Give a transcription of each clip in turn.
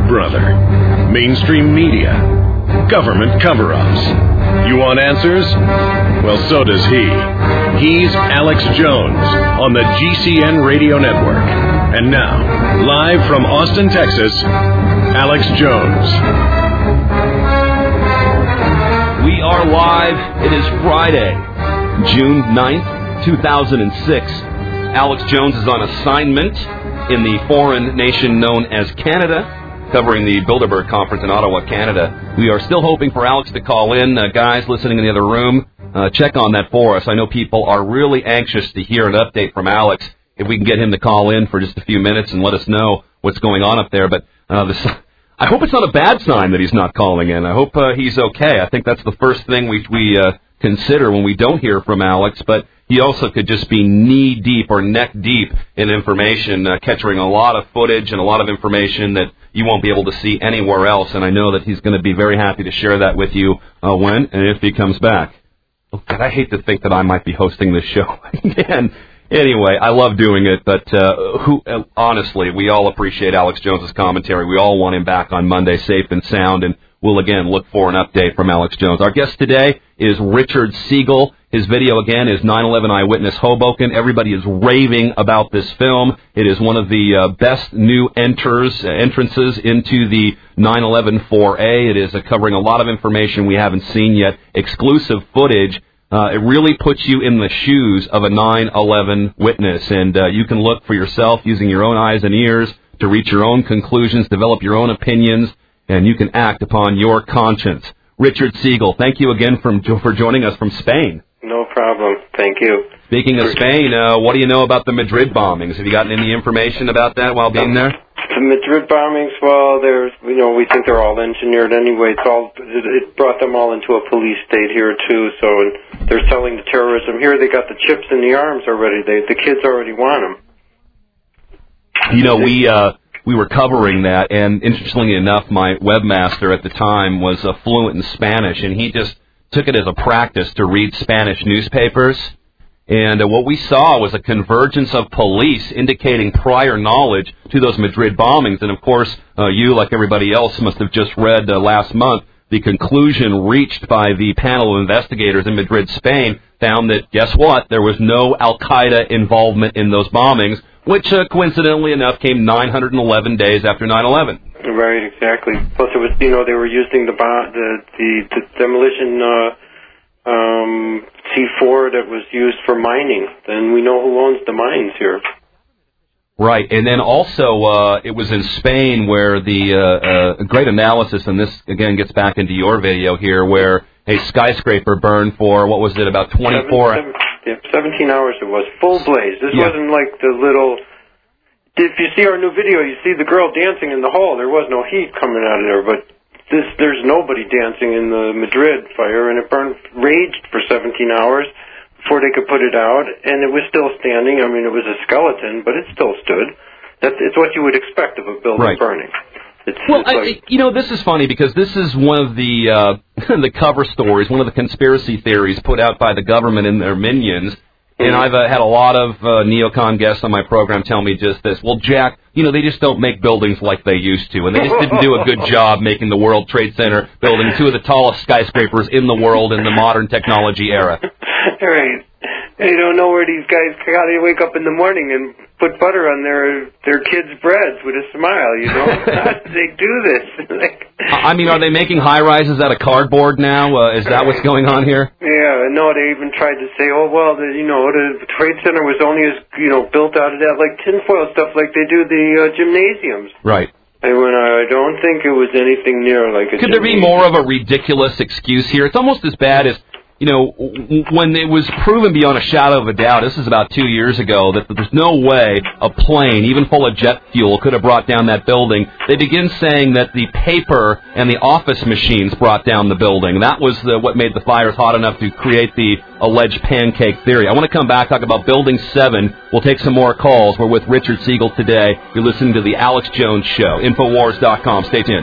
brother. Mainstream media. Government cover-ups. You want answers? Well, so does he. He's Alex Jones on the GCN Radio Network. And now, live from Austin, Texas, Alex Jones. We are live. It is Friday, June 9th, 2006. Alex Jones is on assignment in the foreign nation known as Canada, covering the Bilderberg Conference in Ottawa, Canada. We are still hoping for Alex to call in. Guys listening in the other room, check on that for us. I know people are really anxious to hear an update from Alex. If we can get him to call in for just a few minutes and let us know what's going on up there. But I hope it's not a bad sign that he's not calling in. I hope he's okay. I think that's the first thing we consider when we don't hear from Alex. But he also could just be knee-deep or neck-deep in information, capturing a lot of footage and a lot of information that you won't be able to see anywhere else. And I know that he's going to be very happy to share that with you when and if he comes back. Oh, God, I hate to think that I might be hosting this show again. Anyway, I love doing it, but honestly, we all appreciate Alex Jones's commentary. We all want him back on Monday safe and sound, and we'll again look for an update from Alex Jones. Our guest today is Richard Siegel. His video, again, is 9/11 Eyewitness Hoboken. Everybody is raving about this film. It is one of the best new entrances into the 9/11 4A. It is covering a lot of information we haven't seen yet, exclusive footage. It really puts you in the shoes of a 9/11 witness, and you can look for yourself using your own eyes and ears to reach your own conclusions, develop your own opinions, and you can act upon your conscience. Richard Siegel, thank you again for joining us from Spain. No problem. Thank you. Speaking of Spain, what do you know about the Madrid bombings? Have you gotten any information about that while being there? The Madrid bombings, well, we think they're all engineered anyway. It brought them all into a police state here too. So they're selling the terrorism here. They got the chips in the arms already. The kids already want them. You know, we were covering that, and interestingly enough, my webmaster at the time was fluent in Spanish, and he just took it as a practice to read Spanish newspapers. And what we saw was a convergence of police indicating prior knowledge to those Madrid bombings. And, of course, you, like everybody else, must have just read last month the conclusion reached by the panel of investigators in Madrid, Spain, found that, guess what, there was no al-Qaeda involvement in those bombings, which, coincidentally enough, came 911 days after 9/11. Right, exactly. Plus, it was, they were using the demolition C4 that was used for mining. And we know who owns the mines here. Right, and then also it was in Spain where the great analysis, and this again gets back into your video here, where a skyscraper burned for, what was it, about 24 hours? 17 hours it was, full blaze. This wasn't like the little... If you see our new video, you see the girl dancing in the hall. There was no heat coming out of there, but there's nobody dancing in the Madrid fire, and it raged for 17 hours before they could put it out, and it was still standing. I mean, it was a skeleton, but it still stood. It's what you would expect of a building burning. This is funny because this is one of the the cover stories, one of the conspiracy theories put out by the government and their minions. And I've had a lot of neocon guests on my program tell me just this. Well, Jack, they just don't make buildings like they used to. And they just didn't do a good job making the World Trade Center building two of the tallest skyscrapers in the world in the modern technology era. Right. They don't know where these guys got to wake up in the morning and put butter on their kids' breads with a smile, How do they do this? I mean, are they making high-rises out of cardboard now? Is that what's going on here? Yeah, no, they even tried to say, the Trade Center was only built out of that, like tinfoil stuff like they do the gymnasiums. Right. And when I don't think it was anything near like a Could there be more of a ridiculous excuse here? It's almost as bad as... when it was proven beyond a shadow of a doubt, this is about 2 years ago, that there's no way a plane, even full of jet fuel, could have brought down that building, they begin saying that the paper and the office machines brought down the building. That was what made the fires hot enough to create the alleged pancake theory. I want to come back, talk about Building 7. We'll take some more calls. We're with Richard Siegel today. You're listening to The Alex Jones Show. Infowars.com. Stay tuned.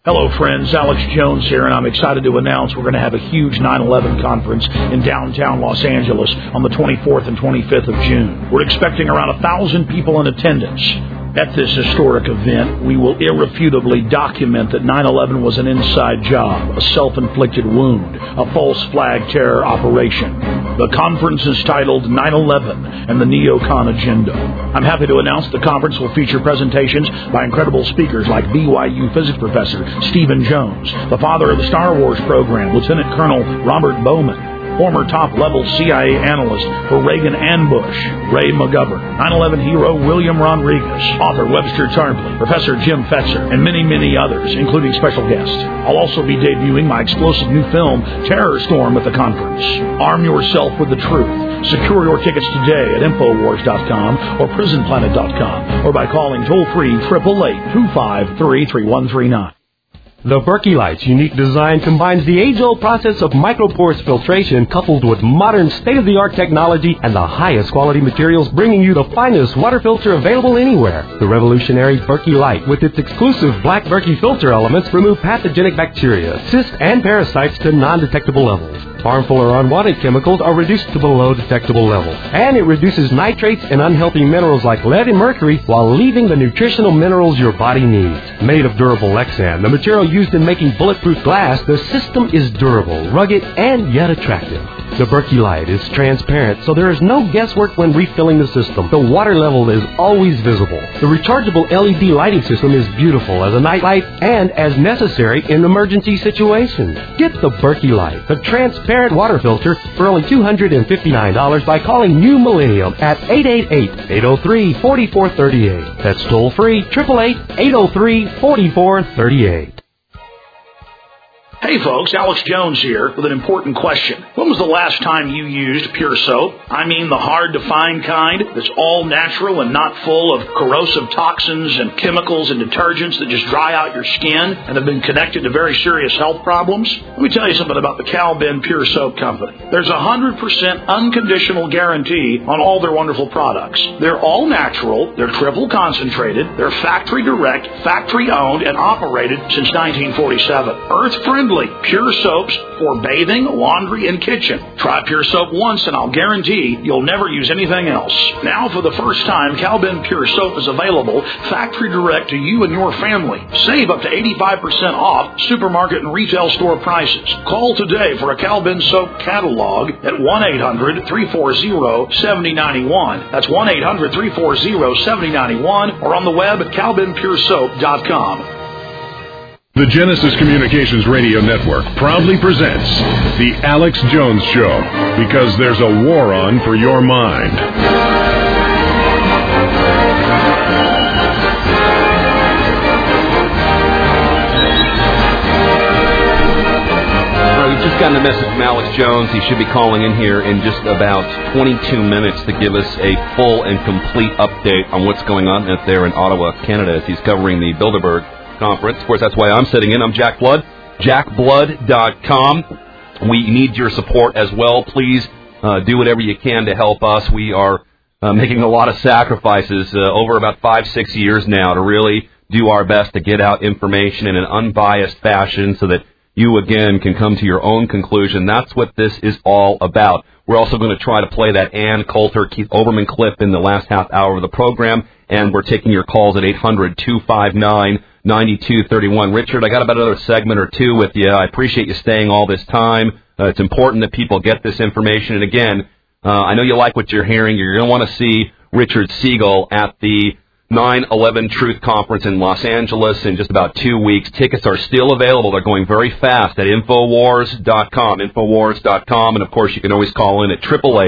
Hello, friends. Alex Jones here, and I'm excited to announce we're going to have a huge 9/11 conference in downtown Los Angeles on the 24th and 25th of June. We're expecting around 1,000 people in attendance. At this historic event, we will irrefutably document that 9/11 was an inside job, a self-inflicted wound, a false flag terror operation. The conference is titled 9/11 and the Neocon Agenda. I'm happy to announce the conference will feature presentations by incredible speakers like BYU physics professor Stephen Jones, the father of the Star Wars program, Lieutenant Colonel Robert Bowman, former top-level CIA analyst for Reagan and Bush, Ray McGovern, 9/11 hero William Rodriguez, author Webster Tarpley, Professor Jim Fetzer, and many, many others, including special guests. I'll also be debuting my explosive new film, Terror Storm, at the conference. Arm yourself with the truth. Secure your tickets today at Infowars.com or PrisonPlanet.com or by calling toll-free 888-253-3139. The Berkey Light's unique design combines the age-old process of microporous filtration coupled with modern state-of-the-art technology and the highest quality materials, bringing you the finest water filter available anywhere. The revolutionary Berkey Light, with its exclusive black Berkey filter elements, remove pathogenic bacteria, cysts, and parasites to non-detectable levels. Harmful or unwanted chemicals are reduced to below detectable levels. And it reduces nitrates and unhealthy minerals like lead and mercury while leaving the nutritional minerals your body needs. Made of durable Lexan, the material used in making bulletproof glass, the system is durable, rugged, and yet attractive. The Berkey Light is transparent, so there is no guesswork when refilling the system. The water level is always visible. The rechargeable LED lighting system is beautiful as a night light and as necessary in emergency situations. Get the Berkey Light, the transparent water filter, for only $259 by calling New Millennium at 888-803-4438. That's toll-free, 888-803-4438. Hey folks, Alex Jones here with an important question. When was the last time you used Pure Soap? I mean the hard-to-find kind that's all natural and not full of corrosive toxins and chemicals and detergents that just dry out your skin and have been connected to very serious health problems? Let me tell you something about the Cal Ben Pure Soap Company. There's a 100% unconditional guarantee on all their wonderful products. They're all natural, they're triple concentrated, they're factory direct, factory owned, and operated since 1947. Earth-friendly Pure soaps for bathing, laundry, and kitchen. Try Pure Soap once and I'll guarantee you'll never use anything else. Now, for the first time, Cal Ben Pure Soap is available factory direct to you and your family. Save up to 85% off supermarket and retail store prices. Call today for a Cal Ben Soap catalog at 1-800-340-7091. That's 1-800-340-7091 or on the web at calbenpuresoap.com. The Genesis Communications Radio Network proudly presents The Alex Jones Show, because there's a war on for your mind. We've just gotten a message from Alex Jones. He should be calling in here in just about 22 minutes to give us a full and complete update on what's going on out there in Ottawa, Canada, as he's covering the Bilderberg Conference. Of course, that's why I'm sitting in. I'm Jack Blood, jackblood.com. We need your support as well. Please do whatever you can to help us. We are making a lot of sacrifices over about 5-6 years now to really do our best to get out information in an unbiased fashion so that you, again, can come to your own conclusion. That's what this is all about. We're also going to try to play that Ann Coulter, Keith Olbermann clip in the last half hour of the program, and we're taking your calls at 800-259-9231. Richard, I got about another segment or two with you. I appreciate you staying all this time. It's important that people get this information. And again, I know you like what you're hearing. You're going to want to see Richard Siegel at the 9/11 Truth Conference in Los Angeles in just about 2 weeks. Tickets are still available. They're going very fast at Infowars.com, Infowars.com. And, of course, you can always call in at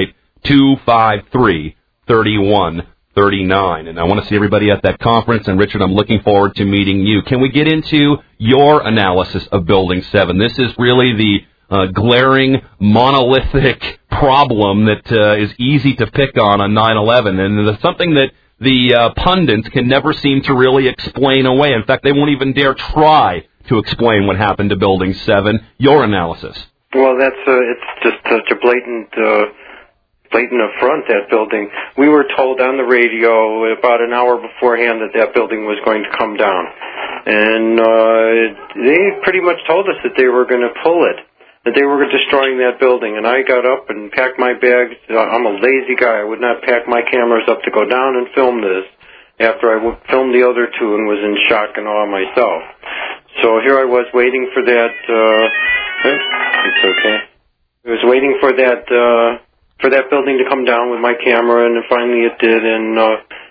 888-253-3139. And I want to see everybody at that conference. And, Richard, I'm looking forward to meeting you. Can we get into your analysis of Building 7? This is really the glaring, monolithic problem that is easy to pick on 9/11. And it's something that the pundits can never seem to really explain away. In fact, they won't even dare try to explain what happened to Building 7. Your analysis. Well, it's just such a blatant lighting up front, that building. We were told on the radio about an hour beforehand that building was going to come down. And they pretty much told us that they were going to pull it, that they were destroying that building. And I got up and packed my bags. I'm a lazy guy. I would not pack my cameras up to go down and film this after I filmed the other two and was in shock and awe myself. So here I was waiting for that. It's okay. I was waiting for that building to come down with my camera, and finally it did. And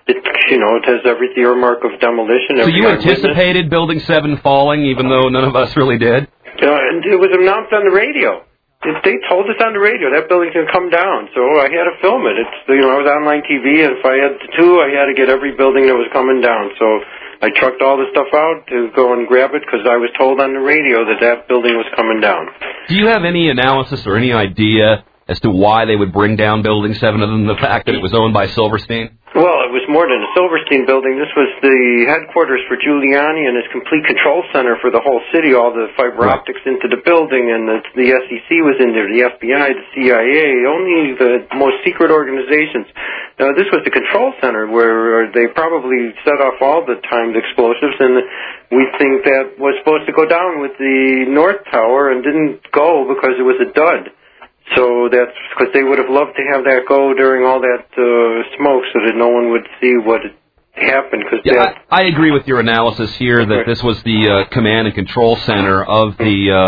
it has every earmark of demolition. So you anticipated Building 7 falling, even though none of us really did? And it was announced on the radio. They told us on the radio that building's going to come down, so I had to film it. I was online TV, and if I had to, I had to get every building that was coming down. So I trucked all the stuff out to go and grab it because I was told on the radio that building was coming down. Do you have any analysis or any idea as to why they would bring down Building 7 other than the fact that it was owned by Silverstein? Well, it was more than a Silverstein building. This was the headquarters for Giuliani and his complete control center for the whole city, all the fiber optics into the building, and the SEC was in there, the FBI, the CIA, only the most secret organizations. Now, this was the control center where they probably set off all the timed explosives, and we think that was supposed to go down with the North Tower and didn't go because it was a dud. So that's because they would have loved to have that go during all that smoke so that no one would see what had happened. I agree with your analysis here that this was the command and control center of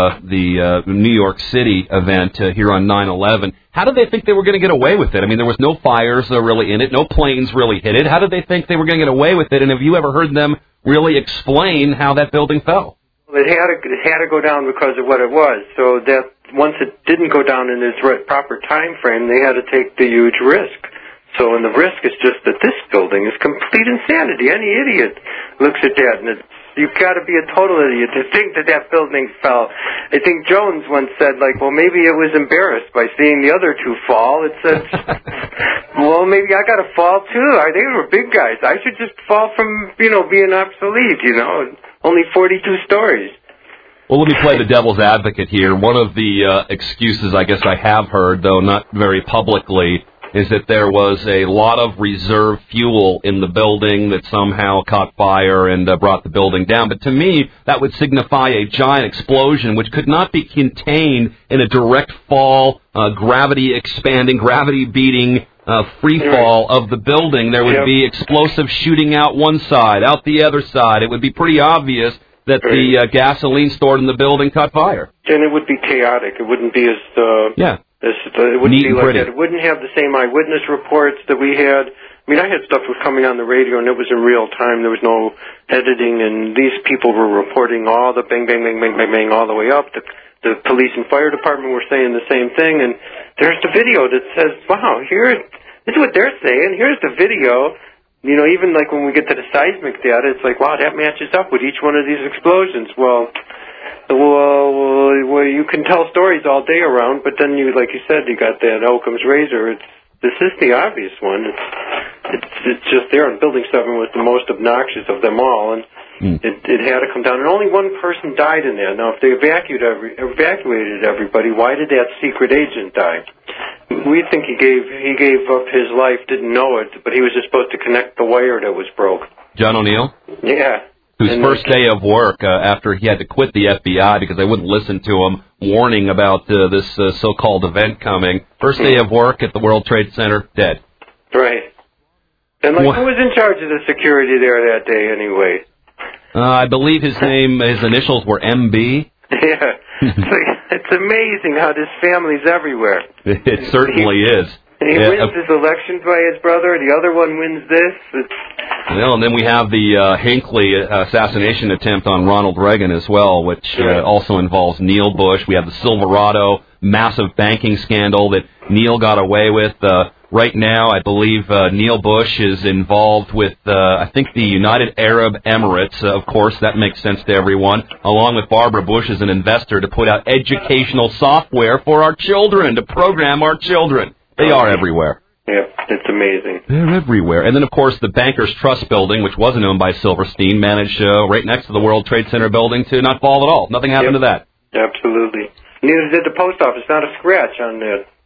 the New York City event here on 9/11. How did they think they were going to get away with it? I mean, there was no fires really in it, no planes really hit it. How did they think they were going to get away with it? And have you ever heard them really explain how that building fell? It had to go down because of what it was. So that once it didn't go down in its proper time frame, they had to take the huge risk. So, and the risk is just that this building is complete insanity. Any idiot looks at that, and you've got to be a total idiot to think that building fell. I think Jones once said, well, maybe it was embarrassed by seeing the other two fall. It said, well, maybe I got to fall too. They were big guys. I should just fall from, being obsolete, only 42 stories. Well, let me play the devil's advocate here. One of the excuses I guess I have heard, though not very publicly, is that there was a lot of reserve fuel in the building that somehow caught fire and brought the building down. But to me, that would signify a giant explosion which could not be contained in a direct fall, gravity expanding, gravity beating free fall of the building. There would be explosive shooting out one side, out the other side. It would be pretty obvious that the gasoline stored in the building caught fire. And it would be chaotic. It wouldn't be it wouldn't neat be like that. It wouldn't have the same eyewitness reports that we had. I mean, I had stuff was coming on the radio, and it was in real time. There was no editing, and these people were reporting all the bang, bang, bang, bang, bang, bang, all the way up. The police and fire department were saying the same thing, and there's the video that says, wow, this is what they're saying. Here's the video. Even when we get to the seismic data, it's like, wow, that matches up with each one of these explosions. Well, you can tell stories all day around, but then like you said, you got that Occam's razor. This is the obvious one. It's just there, and Building 7 was the most obnoxious of them all, and it had to come down. And only one person died in there. Now, if they evacuated everybody, why did that secret agent die? We think he gave up his life, didn't know it, but he was just supposed to connect the wire that was broke. John O'Neill? Yeah. Whose first day of work after he had to quit the FBI because they wouldn't listen to him, warning about this so-called event coming. First day of work at the World Trade Center, dead. Right. And who was in charge of the security there that day anyway? I believe his initials were MB. Yeah. It's amazing how this family's everywhere. It certainly is. He wins his elections by his brother. The other one wins this. And then we have the Hinckley assassination attempt on Ronald Reagan as well, which also involves Neil Bush. We have the Silverado massive banking scandal that Neil got away with. Right now, I believe Neil Bush is involved with, I think, the United Arab Emirates. Of course, that makes sense to everyone, along with Barbara Bush as an investor to put out educational software for our children, to program our children. They are everywhere. Yeah, it's amazing. They're everywhere. And then, of course, the Bankers Trust building, which wasn't owned by Silverstein, managed right next to the World Trade Center building to not fall at all. Nothing happened to that. Absolutely. Neither did the post office. Not a scratch on that.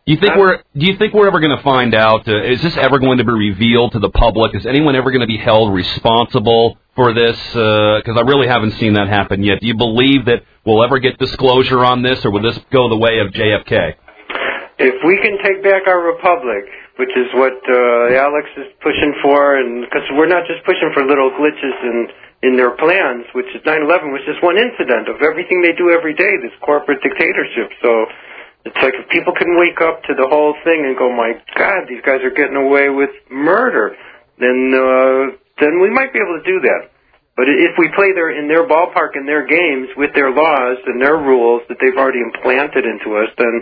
Do you think we're ever going to find out? Is this ever going to be revealed to the public? Is anyone ever going to be held responsible for this? Because I really haven't seen that happen yet. Do you believe that we'll ever get disclosure on this, or will this go the way of JFK? If we can take back our republic, which is what Alex is pushing for, and because we're not just pushing for little glitches in their plans, which is 9/11 was just one incident of everything they do every day, this corporate dictatorship. So it's like if people can wake up to the whole thing and go, my God, these guys are getting away with murder, then we might be able to do that. But if we play in their ballpark and their games with their laws and their rules that they've already implanted into us, then,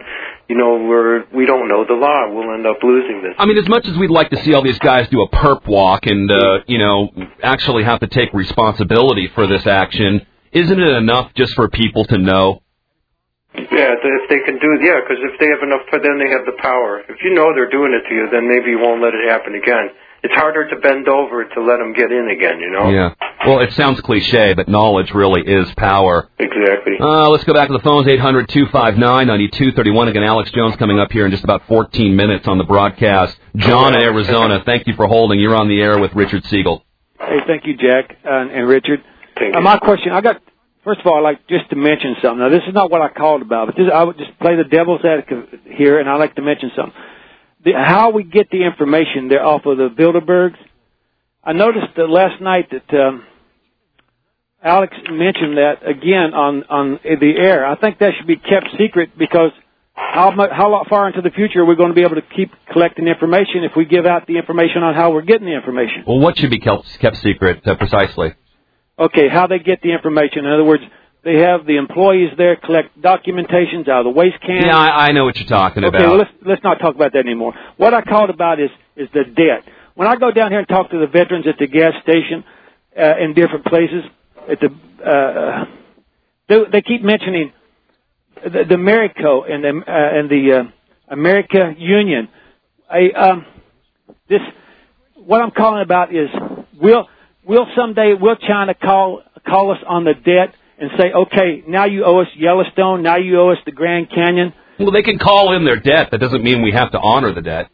we don't know the law. We'll end up losing this. I mean, as much as we'd like to see all these guys do a perp walk and, actually have to take responsibility for this action, isn't it enough just for people to know? Yeah, if they can because if they have enough, then they have the power. If you know they're doing it to you, then maybe you won't let it happen again. It's harder to bend over to let them get in again, Yeah. Well, it sounds cliche, but knowledge really is power. Exactly. Let's go back to the phones, 800-259-9231. Again, Alex Jones coming up here in just about 14 minutes on the broadcast. John in Arizona, thank you for holding. You're on the air with Richard Siegel. Hey, thank you, Jack and Richard. Thank you. My question, first of all, I'd like just to mention something. Now, this is not what I called about, but I would just play the devil's advocate here, and I'd like to mention something. How we get the information there off of the Bilderbergs. I noticed that last night that Alex mentioned that again on the air. I think that should be kept secret because how far into the future are we going to be able to keep collecting information if we give out the information on how we're getting the information? Well, what should be kept secret precisely? Okay, how they get the information. In other words, they have the employees there collect documentations out of the waste cans. Yeah, I know what you're talking about. Okay, well, let's not talk about that anymore. What I called about is the debt. When I go down here and talk to the veterans at the gas station in different places, they keep mentioning the Americo and the America Union. What I'm calling about is will China call us on the debt and say, okay, now you owe us Yellowstone, now you owe us the Grand Canyon? Well, they can call in their debt. That doesn't mean we have to honor the debt.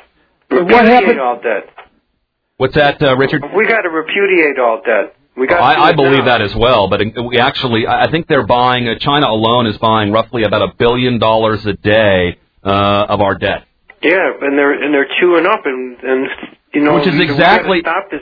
What happened? All debt. What's that, Richard? We got to repudiate all debt. I believe that as well, but we actually, I think they're buying, China alone is buying roughly about $1 billion a day of our debt. Yeah, and they're chewing up and which is exactly we gotta stop this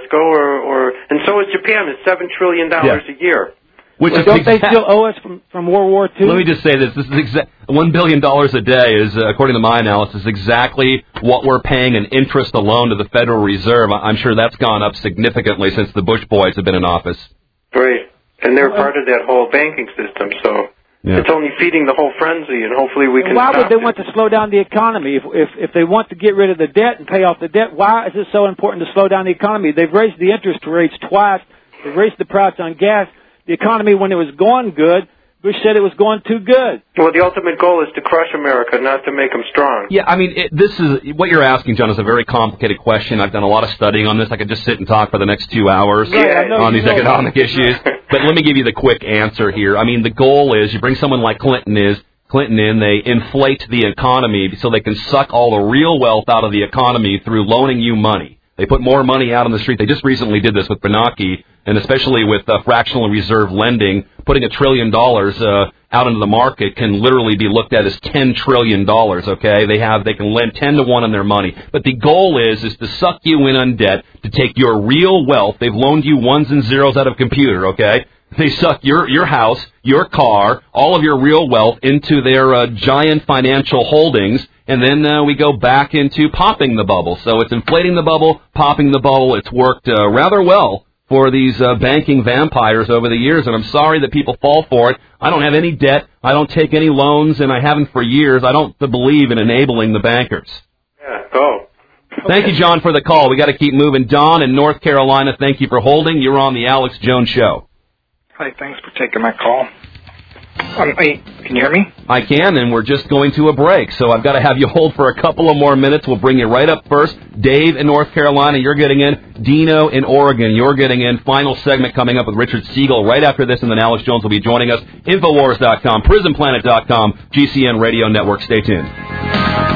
fiasco, and so is Japan. It's $7 trillion a year. Don't they still owe us from World War II? Let me just say this. This is $1 billion a day is, according to my analysis, exactly what we're paying in interest alone to the Federal Reserve. I'm sure that's gone up significantly since the Bush boys have been in office. Right. And they're part of that whole banking system, so it's only feeding the whole frenzy, and hopefully we can Why stop would they want to slow down the economy? If they want to get rid of the debt and pay off the debt, why is it so important to slow down the economy? They've raised the interest rates twice. They've raised the price on gas. The economy, when it was going good, Bush said it was going too good. Well, the ultimate goal is to crush America, not to make them strong. Yeah, I mean, this is what you're asking, John, is a very complicated question. I've done a lot of studying on this. I could just sit and talk for the next 2 hours on these economic issues. But let me give you the quick answer here. I mean, the goal is you bring someone like Clinton in, they inflate the economy so they can suck all the real wealth out of the economy through loaning you money. They put more money out on the street. They just recently did this with Bernanke, and especially with fractional reserve lending, putting $1 trillion out into the market can literally be looked at as $10 trillion, okay? They can lend 10 to 1 on their money. But the goal is to suck you in on debt, to take your real wealth. They've loaned you ones and zeros out of a computer, okay? They suck your house, your car, all of your real wealth into their giant financial holdings, and then we go back into popping the bubble. So it's inflating the bubble, popping the bubble. It's worked rather well for these banking vampires over the years, and I'm sorry that people fall for it. I don't have any debt. I don't take any loans, and I haven't for years. I don't believe in enabling the bankers. Yeah, go. Thank you, John, for the call. We got to keep moving. Don in North Carolina, thank you for holding. You're on the Alex Jones Show. Hi, thanks for taking my call. Can you hear me? I can, and we're just going to a break, so I've got to have you hold for a couple of more minutes. We'll bring you right up first. Dave in North Carolina, you're getting in. Dino in Oregon, you're getting in. Final segment coming up with Richard Siegel right after this, and then Alex Jones will be joining us. Infowars.com, PrisonPlanet.com, GCN Radio Network. Stay tuned.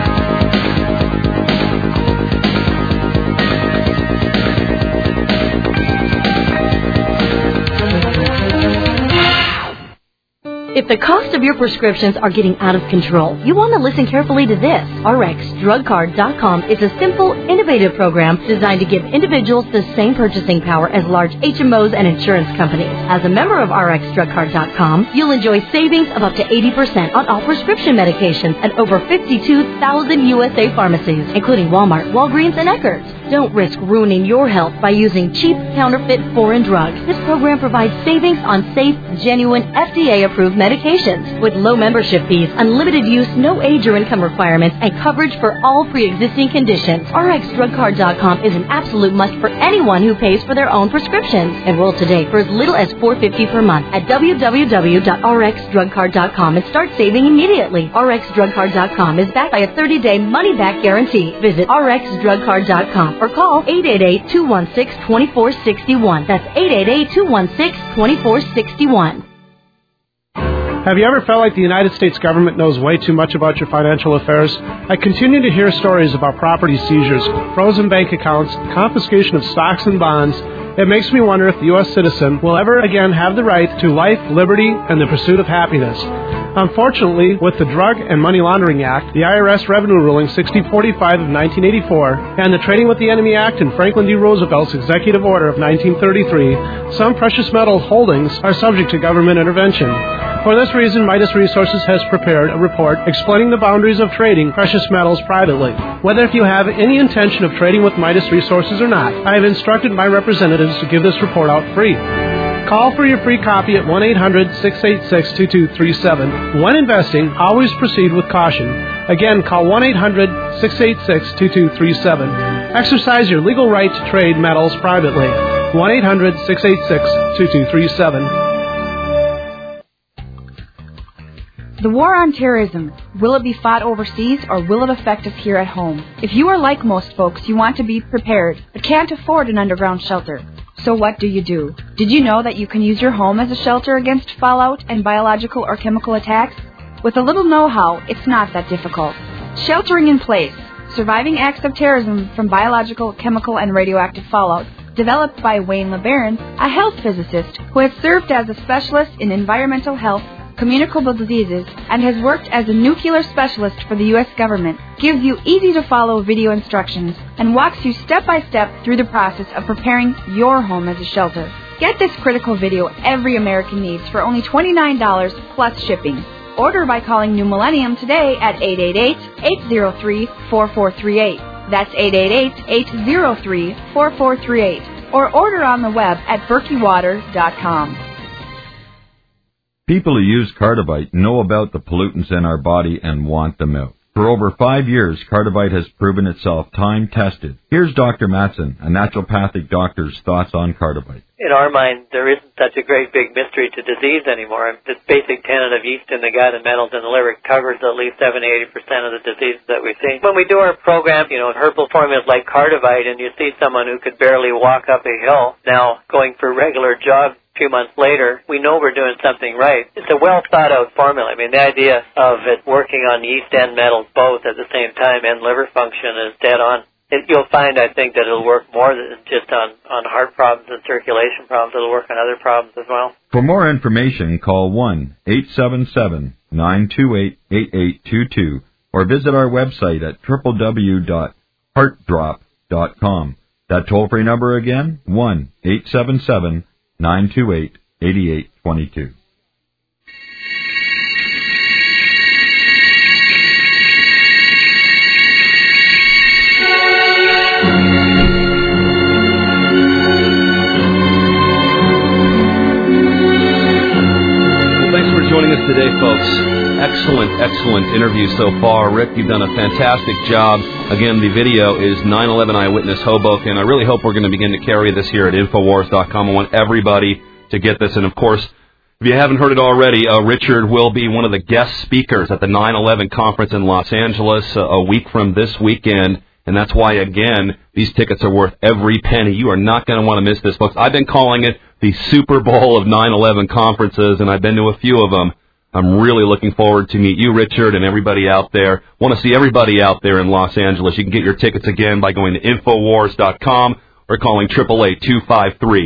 If the cost of your prescriptions are getting out of control, you want to listen carefully to this. RxDrugCard.com is a simple, innovative program designed to give individuals the same purchasing power as large HMOs and insurance companies. As a member of RxDrugCard.com, you'll enjoy savings of up to 80% on all prescription medications at over 52,000 USA pharmacies, including Walmart, Walgreens, and Eckerd's. Don't risk ruining your health by using cheap, counterfeit foreign drugs. This program provides savings on safe, genuine, FDA-approved medications with low membership fees, unlimited use, no age or income requirements, and coverage for all pre-existing conditions. RxDrugCard.com is an absolute must for anyone who pays for their own prescriptions. Enroll today for as little as $4.50 per month at www.rxdrugcard.com and start saving immediately. RxDrugCard.com is backed by a 30-day money-back guarantee. Visit RxDrugCard.com or call 888-216-2461. That's 888-216-2461. Have you ever felt like the United States government knows way too much about your financial affairs? I continue to hear stories about property seizures, frozen bank accounts, confiscation of stocks and bonds. It makes me wonder if the U.S. citizen will ever again have the right to life, liberty, and the pursuit of happiness. Unfortunately, with the Drug and Money Laundering Act, the IRS Revenue Ruling 6045 of 1984, and the Trading with the Enemy Act and Franklin D. Roosevelt's Executive Order of 1933, some precious metal holdings are subject to government intervention. For this reason, Midas Resources has prepared a report explaining the boundaries of trading precious metals privately. Whether if you have any intention of trading with Midas Resources or not, I have instructed my representatives to give this report out free. Call for your free copy at 1-800-686-2237. When investing, always proceed with caution. Again, call 1-800-686-2237. Exercise your legal right to trade metals privately. 1-800-686-2237. The war on terrorism, will it be fought overseas or will it affect us here at home? If you are like most folks, you want to be prepared, but can't afford an underground shelter. So what do? Did you know that you can use your home as a shelter against fallout and biological or chemical attacks? With a little know-how, it's not that difficult. Sheltering in Place, Surviving Acts of Terrorism from Biological, Chemical, and Radioactive Fallout, developed by Wayne LeBaron, a health physicist who has served as a specialist in environmental health, communicable diseases, and has worked as a nuclear specialist for the U.S. government, gives you easy-to-follow video instructions and walks you step-by-step through the process of preparing your home as a shelter. Get this critical video every American needs for only $29 plus shipping. Order by calling New Millennium today at 888-803-4438. That's 888-803-4438. Or order on the web at berkeywater.com. People who use Cardivite know about the pollutants in our body and want them out. For over 5 years, Cardivite has proven itself time-tested. Here's Dr. Matson, a naturopathic doctor's thoughts on Cardivite. In our mind, there isn't such a great big mystery to disease anymore. This basic tenet of yeast in the gut and metals in the liver covers at least 70-80% of the diseases that we see. When we do our program, herbal formulas like Cardivite, and you see someone who could barely walk up a hill now going for regular jogs, a few months later, we know we're doing something right. It's a well-thought-out formula. I mean, the idea of it working on yeast and metals both at the same time and liver function is dead on. You'll find, I think, that it'll work more than just on heart problems and circulation problems. It'll work on other problems as well. For more information, call 1-877-928-8822 or visit our website at www.heartdrop.com. That toll-free number again, 1-877-928-8822. Joining us today, folks. Excellent interview so far. Rick, you've done a fantastic job. Again, the video is 9/11 Eyewitness Hoboken. I really hope we're going to begin to carry this here at Infowars.com. I want everybody to get this. And, of course, if you haven't heard it already, Richard will be one of the guest speakers at the 9/11 conference in Los Angeles a week from this weekend. And that's why, again, these tickets are worth every penny. You are not going to want to miss this, folks. I've been calling it the Super Bowl of 9/11 conferences, and I've been to a few of them. I'm really looking forward to meet you, Richard, and everybody out there. Want to see everybody out there in Los Angeles. You can get your tickets again by going to Infowars.com or calling 888-253-3600.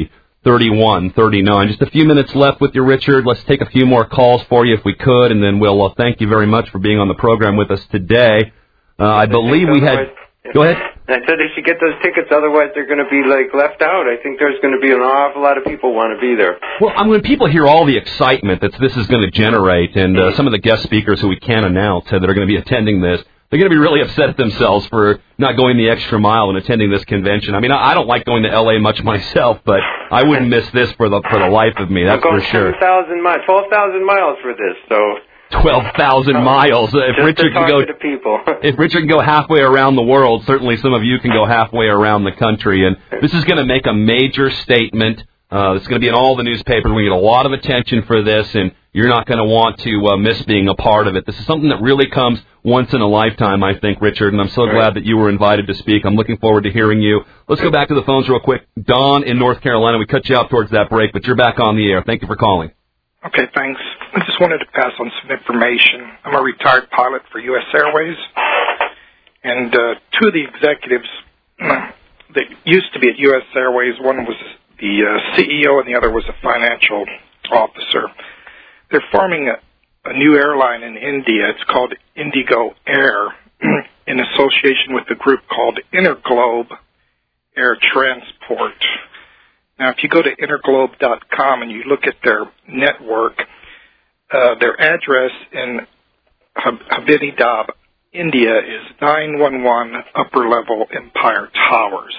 3139. Just a few minutes left with you, Richard. Let's take a few more calls for you if we could, and then we'll thank you very much for being on the program with us today. I believe we had... Go ahead. I said they should get those tickets, otherwise they're going to be left out. I think there's going to be an awful lot of people want to be there. Well, when people hear all the excitement that this is going to generate, and some of the guest speakers who we can't announce that are going to be attending this, they're going to be really upset at themselves for not going the extra mile and attending this convention. I mean, I don't like going to L.A. much myself, but I wouldn't miss this for the life of me. That's for sure. 12,000 miles for this, so... 12,000 miles. If Richard can go halfway around the world, certainly some of you can go halfway around the country. And this is going to make a major statement. It's going to be in all the newspapers. We get a lot of attention for this, and you're not going to want to miss being a part of it. This is something that really comes once in a lifetime, I think, Richard, and I'm so glad that you were invited to speak. I'm looking forward to hearing you. Let's go back to the phones real quick. Don in North Carolina, we cut you out towards that break, but you're back on the air. Thank you for calling. Okay, thanks. I just wanted to pass on some information. I'm a retired pilot for U.S. Airways, and two of the executives that used to be at U.S. Airways, one was the CEO and the other was a financial officer. They're forming a new airline in India. It's called Indigo Air in association with a group called Interglobe Air Transport. Now, if you go to interglobe.com and you look at their network, their address in Habibidab, India is 911 Upper Level Empire Towers.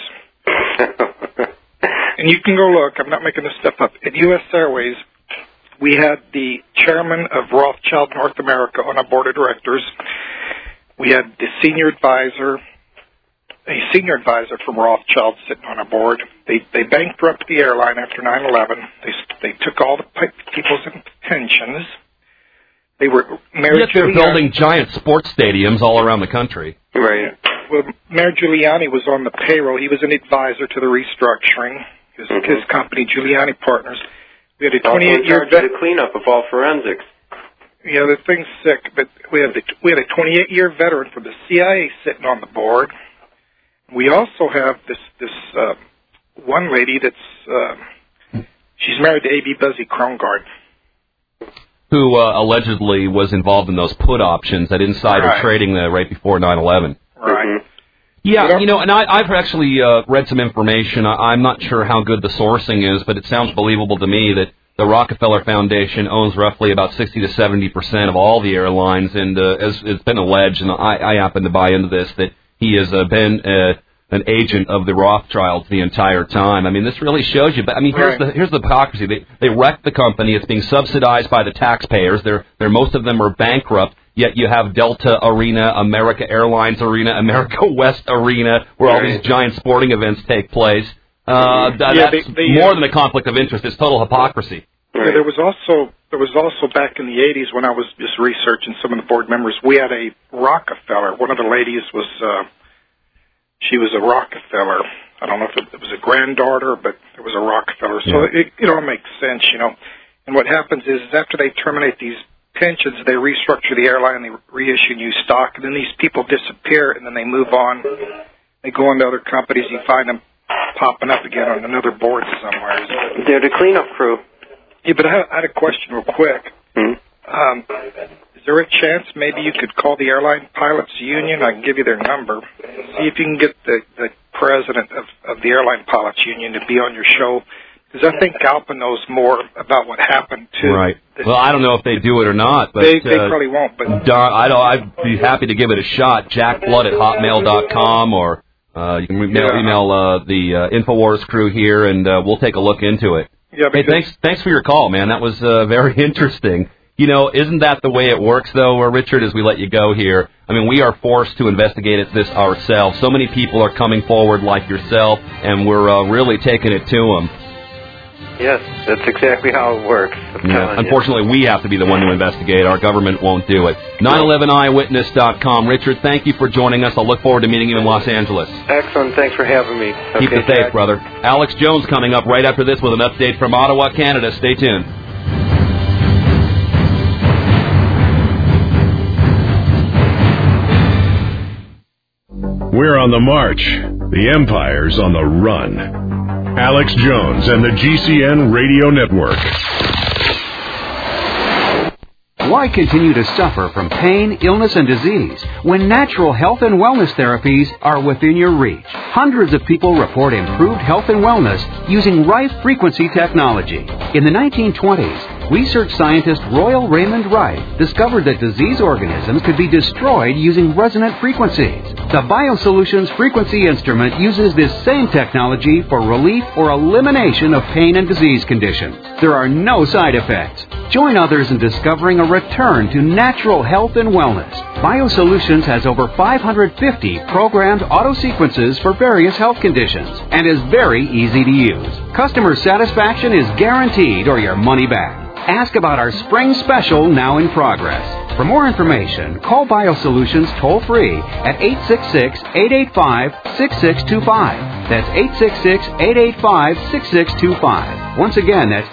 And you can go look. I'm not making this stuff up. At U.S. Airways, we had the chairman of Rothschild North America on our board of directors. We had the senior advisor from Rothschild sitting on a board. They bankrupted the airline after 9/11. They took all the people's pensions. They were Yet they're building giant sports stadiums all around the country. Right. Well, Mayor Giuliani was on the payroll. He was an advisor to the restructuring. His company, Giuliani Partners. We had a 28-year the cleanup of all forensics. Yeah, the thing's sick. But we had a 28-year veteran from the CIA sitting on the board. We also have this one lady that's she's married to A.B. Buzzy Krongard, who allegedly was involved in those put options, that insider trading right before 9/11. Right. Yeah, and I've actually read some information. I'm not sure how good the sourcing is, but it sounds believable to me that the Rockefeller Foundation owns roughly about 60 to 70% of all the airlines, and as it's been alleged, and I happen to buy into this, that he has been an agent of the Rothschilds the entire time. I mean, this really shows you. But I mean, here's the hypocrisy. They wrecked the company. It's being subsidized by the taxpayers. Most of them are bankrupt. Yet you have Delta Arena, America Airlines Arena, America West Arena, where all these giant sporting events take place. That's more than a conflict of interest. It's total hypocrisy. Yeah, there was also back in the 80s when I was just researching some of the board members, we had a Rockefeller. One of the ladies was she was a Rockefeller. I don't know if it was a granddaughter, but it was a Rockefeller. So it all makes sense, And what happens is after they terminate these pensions, they restructure the airline, they reissue new stock, and then these people disappear, and then they move on. They go into other companies, you find them popping up again on another board somewhere. They're the cleanup crew. Yeah, but I had a question real quick. Is there a chance maybe you could call the Airline Pilots Union? I can give you their number. See if you can get the president of the Airline Pilots Union to be on your show. Because I think Galpa knows more about what happened to. Right. Well, I don't know if they do it or not, but they probably won't. But I'd be happy to give it a shot. JackBlood@hotmail.com, or you can email the InfoWars crew here, and we'll take a look into it. Yeah. Hey, thanks for your call, man. That was very interesting. Isn't that the way it works, though, Richard, as we let you go here? I mean, we are forced to investigate this ourselves. So many people are coming forward like yourself, and we're really taking it to them. Yes, that's exactly how it works. Unfortunately, we have to be the one to investigate. Our government won't do it. 911eyewitness.com. Richard, thank you for joining us. I'll look forward to meeting you in Los Angeles. Excellent. Thanks for having me. Keep it safe, brother. Alex Jones coming up right after this with an update from Ottawa, Canada. Stay tuned. We're on the march. The Empire's on the run. Alex Jones and the GCN Radio Network. Why continue to suffer from pain, illness, and disease when natural health and wellness therapies are within your reach? Hundreds of people report improved health and wellness using Rife frequency technology. In the 1920s, research scientist Royal Raymond Rife discovered that disease organisms could be destroyed using resonant frequencies. The BioSolutions frequency instrument uses this same technology for relief or elimination of pain and disease conditions. There are no side effects. Join others in discovering a return to natural health and wellness. BioSolutions has over 550 programmed auto sequences for various health conditions and is very easy to use. Customer satisfaction is guaranteed or your money back. Ask about our spring special now in progress. For more information, call BioSolutions toll-free at 866-885-6625. That's 866-885-6625. Once again, that's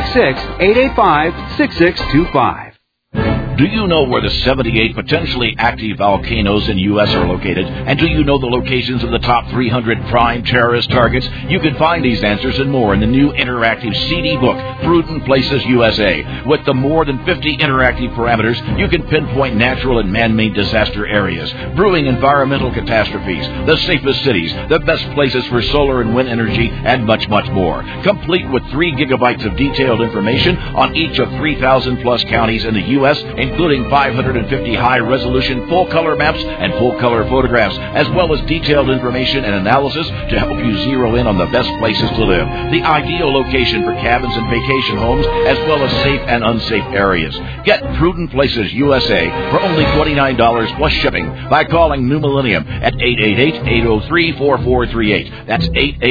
866-885-6625. Do you know where the 78 potentially active volcanoes in U.S. are located? And do you know the locations of the top 300 prime terrorist targets? You can find these answers and more in the new interactive CD book, Prudent Places USA. With the more than 50 interactive parameters, you can pinpoint natural and man-made disaster areas, brewing environmental catastrophes, the safest cities, the best places for solar and wind energy, and much, much more. Complete with 3 gigabytes of detailed information on each of 3,000-plus counties in the U.S., including 550 high-resolution full-color maps and full-color photographs, as well as detailed information and analysis to help you zero in on the best places to live, the ideal location for cabins and vacation homes, as well as safe and unsafe areas. Get Prudent Places USA for only $29 plus shipping by calling New Millennium at 888-803-4438. That's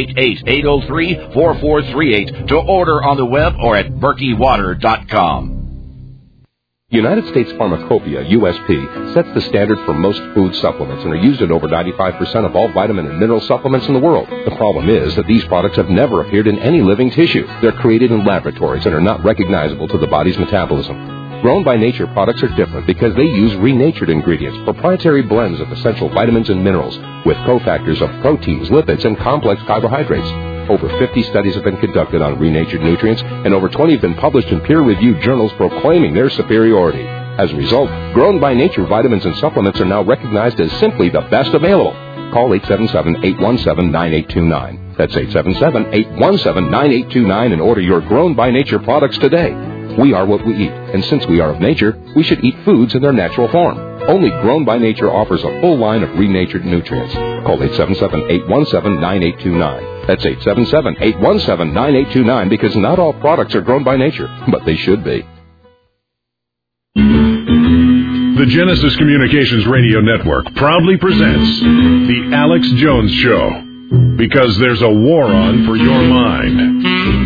888-803-4438 to order on the web or at berkeywater.com. United States Pharmacopoeia, USP, sets the standard for most food supplements and are used in over 95% of all vitamin and mineral supplements in the world. The problem is that these products have never appeared in any living tissue. They're created in laboratories and are not recognizable to the body's metabolism. Grown by Nature products are different because they use renatured ingredients, proprietary blends of essential vitamins and minerals, with cofactors of proteins, lipids, and complex carbohydrates. Over 50 studies have been conducted on renatured nutrients, and over 20 have been published in peer-reviewed journals proclaiming their superiority. As a result, Grown by Nature vitamins and supplements are now recognized as simply the best available. Call 877-817-9829. That's 877-817-9829 and order your Grown by Nature products today. We are what we eat, and since we are of nature, we should eat foods in their natural form. Only Grown by Nature offers a full line of renatured nutrients. Call 877-817-9829. That's 877-817-9829 because not all products are grown by nature, but they should be. The Genesis Communications Radio Network proudly presents The Alex Jones Show, because there's a war on for your mind.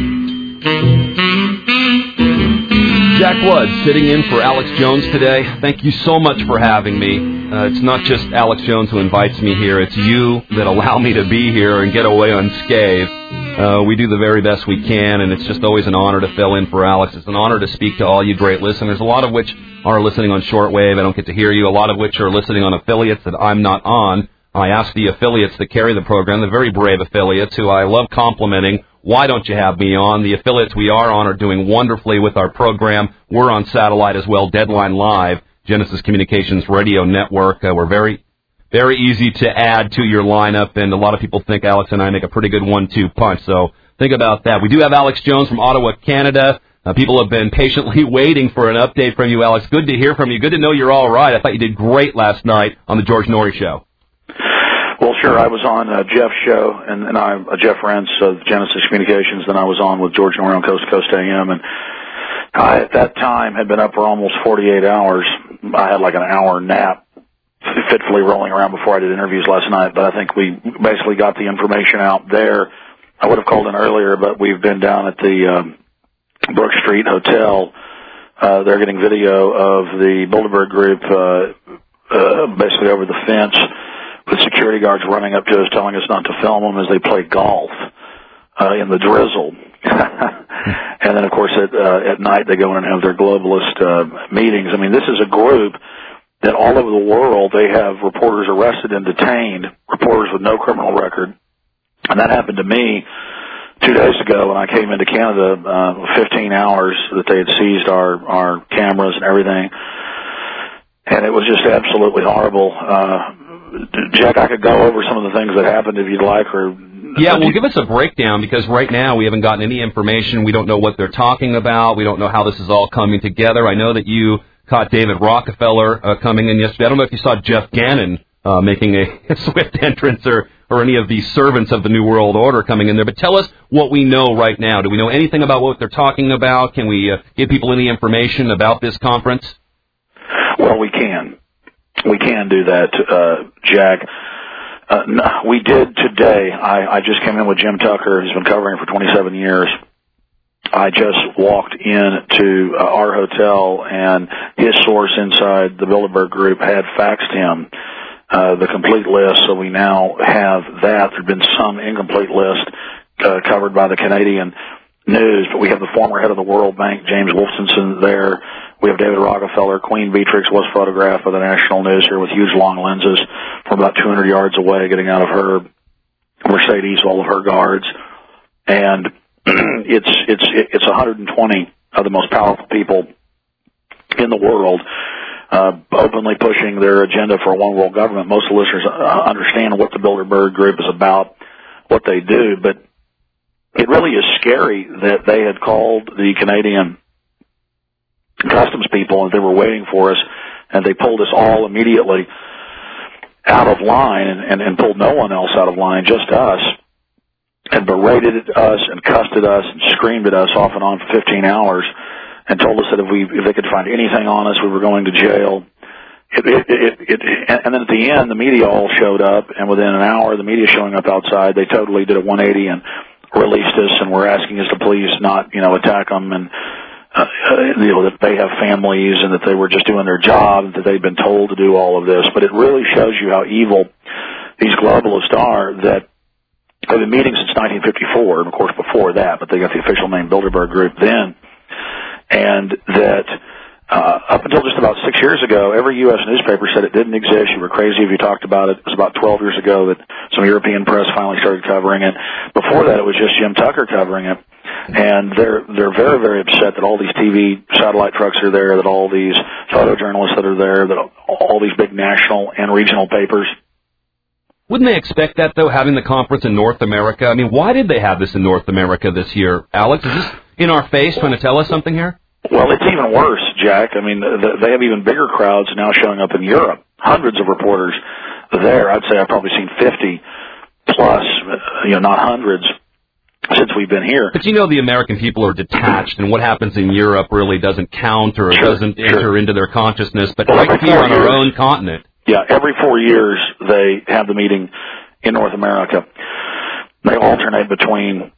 Jack Woods sitting in for Alex Jones today. Thank you so much for having me. It's not just Alex Jones who invites me here. It's you that allow me to be here and get away unscathed. We do the very best we can, and it's just always an honor to fill in for Alex. It's an honor to speak to all you great listeners, a lot of which are listening on shortwave. I don't get to hear you. A lot of which are listening on affiliates that I'm not on. I ask the affiliates that carry the program, the very brave affiliates who I love complimenting, why don't you have me on? The affiliates we are on are doing wonderfully with our program. We're on satellite as well, Deadline Live, Genesis Communications Radio Network. We're very, very easy to add to your lineup, and a lot of people think Alex and I make a pretty good 1-2 punch, so think about that. We do have Alex Jones from Ottawa, Canada. People have been patiently waiting for an update from you, Alex. Good to hear from you. Good to know you're all right. I thought you did great last night on the George Norrie Show. Well, sure. I was on Jeff's show, and I'm Jeff Rentz of Genesis Communications. Then I was on with George Norrie on Coast to Coast AM, and I, at that time, had been up for almost 48 hours. I had like an hour nap, fitfully rolling around before I did interviews last night, but I think we basically got the information out there. I would have called in earlier, but we've been down at the Brook Street Hotel. They're getting video of the Bilderberg group basically over the fence, with security guards running up to us telling us not to film them as they play golf in the drizzle. And then, of course, at night they go in and have their globalist meetings. I mean, this is a group that all over the world, they have reporters arrested and detained, reporters with no criminal record. And that happened to me 2 days ago when I came into Canada, 15 hours that they had seized our cameras and everything. And it was just absolutely horrible. Jack, I could go over some of the things that happened if you'd like. Well, give us a breakdown, because right now we haven't gotten any information. We don't know what they're talking about. We don't know how this is all coming together. I know that you caught David Rockefeller coming in yesterday. I don't know if you saw Jeff Gannon making a swift entrance or any of the servants of the New World Order coming in there. But tell us what we know right now. Do we know anything about what they're talking about? Can we give people any information about this conference? Well, we can. We can do that, Jack. No, we did today. I just came in with Jim Tucker, who's been covering for 27 years. I just walked into our hotel, and his source inside the Bilderberg Group had faxed him the complete list, so we now have that. There had been some incomplete list covered by the Canadian news, but we have the former head of the World Bank, James Wolfson, there. We have David Rockefeller. Queen Beatrix was photographed by the national news here with huge long lenses from about 200 yards away, getting out of her Mercedes, all of her guards. And it's 120 of the most powerful people in the world openly pushing their agenda for a one world government. Most listeners understand what the Bilderberg Group is about, what they do, but it really is scary that they had called the Canadian customs people and they were waiting for us, and they pulled us all immediately out of line and pulled no one else out of line, just us, and berated us and cussed at us and screamed at us off and on for 15 hours and told us that if they could find anything on us, we were going to jail. And then at the end, the media all showed up, and within an hour, the media showing up outside, they totally did a 180 and released us and were asking us to please not, attack them, and that they have families and that they were just doing their job and that they'd been told to do all of this. But it really shows you how evil these globalists are, that they've been meeting since 1954, and of course before that, but they got the official name Bilderberg Group then. And that up until just about 6 years ago, every U.S. newspaper said it didn't exist. You were crazy if you talked about it. It was about 12 years ago that some European press finally started covering it. Before that, it was just Jim Tucker covering it. And they're very, very upset that all these TV satellite trucks are there, that all these photojournalists that are there, that all these big national and regional papers. Wouldn't they expect that, though, having the conference in North America? I mean, why did they have this in North America this year, Alex? Is this in our face trying to tell us something here? Well, it's even worse, Jack. I mean, they have even bigger crowds now showing up in Europe. Hundreds of reporters there. I'd say I've probably seen 50 plus, not hundreds, since we've been here. But the American people are detached, and what happens in Europe really doesn't count or doesn't enter into their consciousness. But right here on our own continent. Yeah, every 4 years they have the meeting in North America. They alternate between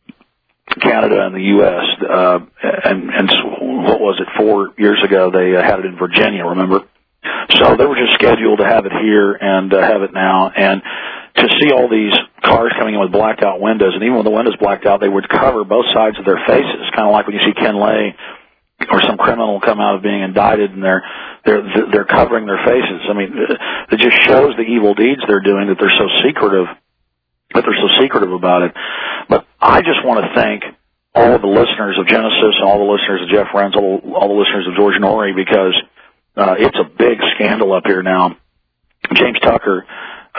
Canada and the U.S. And what was it, 4 years ago they had it in Virginia, remember? So they were just scheduled to have it here and have it now. And to see all these cars coming in with blacked out windows, and even when the windows blacked out, they would cover both sides of their faces, kind of like when you see Ken Lay or some criminal come out of being indicted and they're covering their faces. I mean, it just shows the evil deeds they're doing, that they're so secretive. About it. But I just want to thank all the listeners of Genesis and all the listeners of Jeff Renz, all the listeners of George Norrie, because it's a big scandal up here now. James Tucker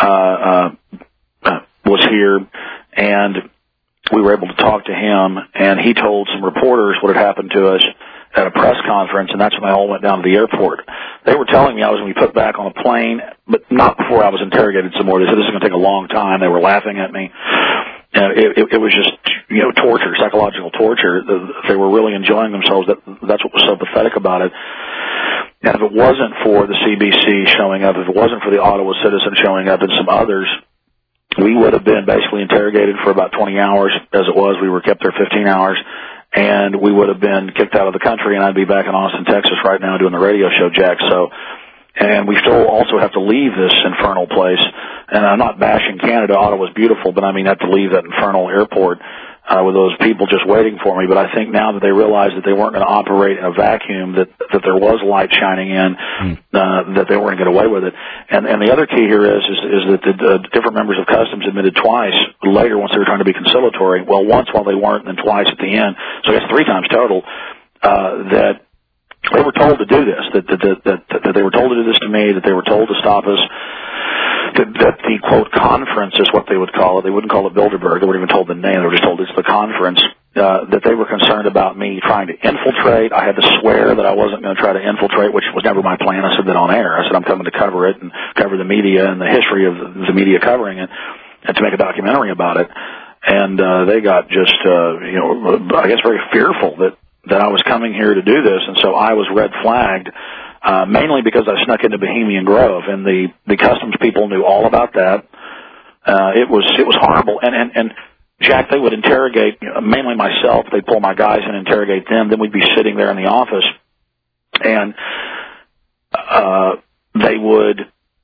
was here, and we were able to talk to him, and he told some reporters what had happened to us at a press conference, and that's when they all went down to the airport. They were telling me I was going to be put back on a plane, but not before I was interrogated some more. They said this is going to take a long time. They were laughing at me. It was just, torture, psychological torture. They were really enjoying themselves. That's what was so pathetic about it. And if it wasn't for the CBC showing up, if it wasn't for the Ottawa Citizen showing up and some others, we would have been basically interrogated for about 20 hours. As it was, we were kept there 15 hours. And we would have been kicked out of the country, and I'd be back in Austin, Texas right now doing the radio show, Jack. And we still also have to leave this infernal place. And I'm not bashing Canada. Ottawa's beautiful, but I mean, have to leave that infernal airport with those people just waiting for me. But I think now that they realized that they weren't going to operate in a vacuum, that there was light shining in, that they weren't going to get away with it. And the other key here is that the different members of Customs admitted twice later once they were trying to be conciliatory. Well, once while they weren't, and then twice at the end. So I guess 3 times total. That they were told to do this. That they were told to do this to me. That they were told to stop us. That the, quote, conference is what they would call it. They wouldn't call it Bilderberg. They weren't even told the name. They were just told it's the conference. That they were concerned about me trying to infiltrate. I had to swear that I wasn't going to try to infiltrate, which was never my plan. I said that on air. I said I'm coming to cover it and cover the media and the history of the media covering it and to make a documentary about it. And they got just, I guess very fearful that I was coming here to do this. And so I was red flagged. Mainly because I snuck into Bohemian Grove, and the Customs people knew all about that. It was horrible, and Jack, they would interrogate mainly myself. They'd pull my guys and interrogate them. Then we'd be sitting there in the office, and they would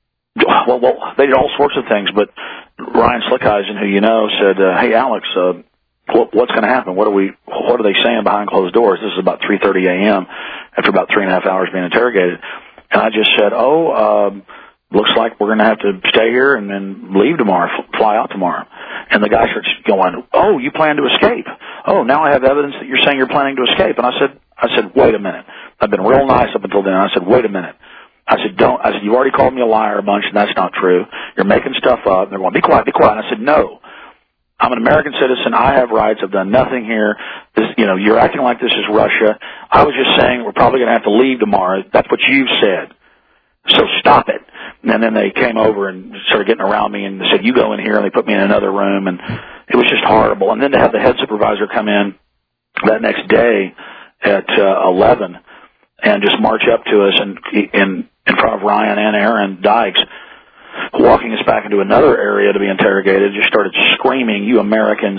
they did all sorts of things. But Ryan Slickeisen, who you know, said, "Hey, Alex, what's going to happen? What are they saying behind closed doors?" This is about 3:30 a.m. after about 3.5 hours being interrogated. And I just said, looks like we're going to have to stay here and then leave tomorrow, fly out tomorrow. And the guy starts going, "Oh, you plan to escape? Oh, now I have evidence that you're saying you're planning to escape." And I said, wait a minute. I've been real nice up until then. I said, wait a minute. I said, you already called me a liar a bunch, and that's not true. You're making stuff up. And they're going, be quiet. And I said, no. I'm an American citizen. I have rights. I've done nothing here. You're acting like this is Russia. I was just saying we're probably going to have to leave tomorrow. That's what you said. So stop it. And then they came over and started getting around me and they said, you go in here. And they put me in another room. And it was just horrible. And then to have the head supervisor come in that next day at 11 and just march up to us and in front of Ryan and Aaron Dykes, walking us back into another area to be interrogated, just started screaming, "You Americans,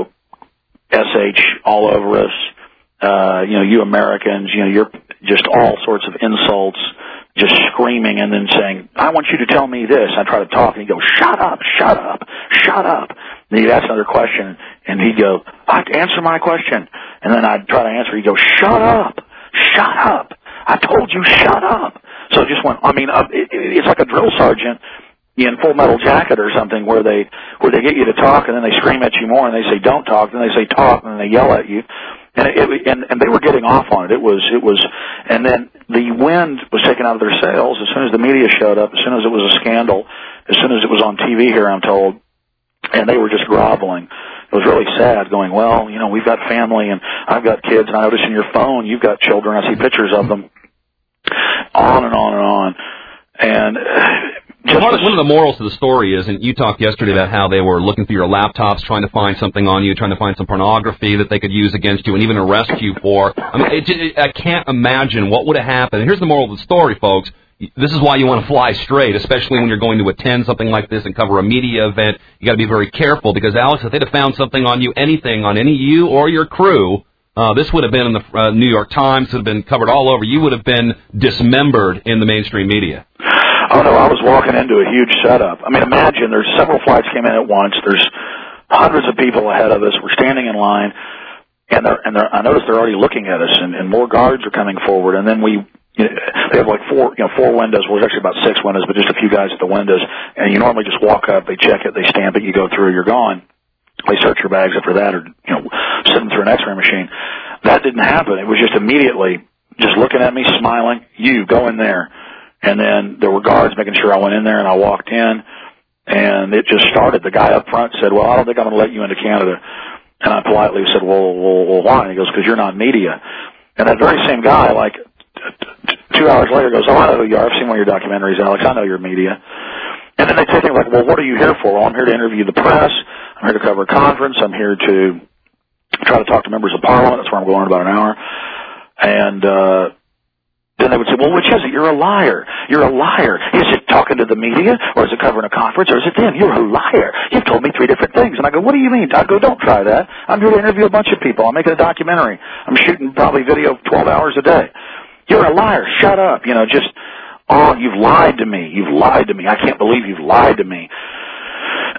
SH all over us, you Americans, you're just all sorts of insults," just screaming and then saying, "I want you to tell me this." I try to talk and he'd go, "Shut up, shut up, shut up." And he'd ask another question and he'd go, "Answer my question." And then I'd try to answer, he'd go, "Shut up, shut up. I told you, shut up." So it just went, it's like a drill sergeant in Full Metal Jacket or something where they get you to talk and then they scream at you more and they say don't talk, then they say talk and then they yell at you. And they were getting off on it. It was and then the wind was taken out of their sails as soon as the media showed up, as soon as it was a scandal, as soon as it was on TV here, I'm told, and they were just groveling. It was really sad going, well, we've got family and I've got kids and I notice in your phone you've got children. I see pictures of them. On and on and on. And one of the morals to the story is, and you talked yesterday about how they were looking through your laptops, trying to find something on you, trying to find some pornography that they could use against you and even arrest you for. I can't imagine what would have happened. And here's the moral of the story, folks. This is why you want to fly straight, especially when you're going to attend something like this and cover a media event. You got to be very careful because, Alex, if they'd have found something on you, anything on any you or your crew, this would have been in the New York Times, would have been covered all over. You would have been dismembered in the mainstream media. Oh, no, I was walking into a huge setup. Imagine there's several flights came in at once. There's hundreds of people ahead of us. We're standing in line, and I noticed they're already looking at us, and more guards are coming forward. And then they have like four windows. Well, there's actually about 6 windows, but just a few guys at the windows. And you normally just walk up, they check it, they stamp it, you go through, you're gone. They search your bags after that, or send them through an X-ray machine. That didn't happen. It was just immediately just looking at me, smiling. You go in there, and then there were guards making sure I went in there, and I walked in, and it just started. The guy up front said, "Well, I don't think I'm going to let you into Canada," and I politely said, "Well, why?" And he goes, "Because you're not media." And that very same guy, like 2 hours later, goes, "Oh, I know who you are. I've seen one of your documentaries, Alex. I know you're media." And then they take me like, "Well, what are you here for?" "Well, I'm here to interview the press. I'm here to cover a conference. I'm here to try to talk to members of Parliament." That's where I'm going in about an hour. And then they would say, "Well, which is it? You're a liar. You're a liar. Is it talking to the media, or is it covering a conference, or is it them? You're a liar. You've told me 3 different things." And I go, "What do you mean?" I go, "Don't try that. I'm here to interview a bunch of people. I'm making a documentary. I'm shooting probably video 12 hours a day." "You're a liar. Shut up." You've lied to me. You've lied to me. I can't believe you've lied to me.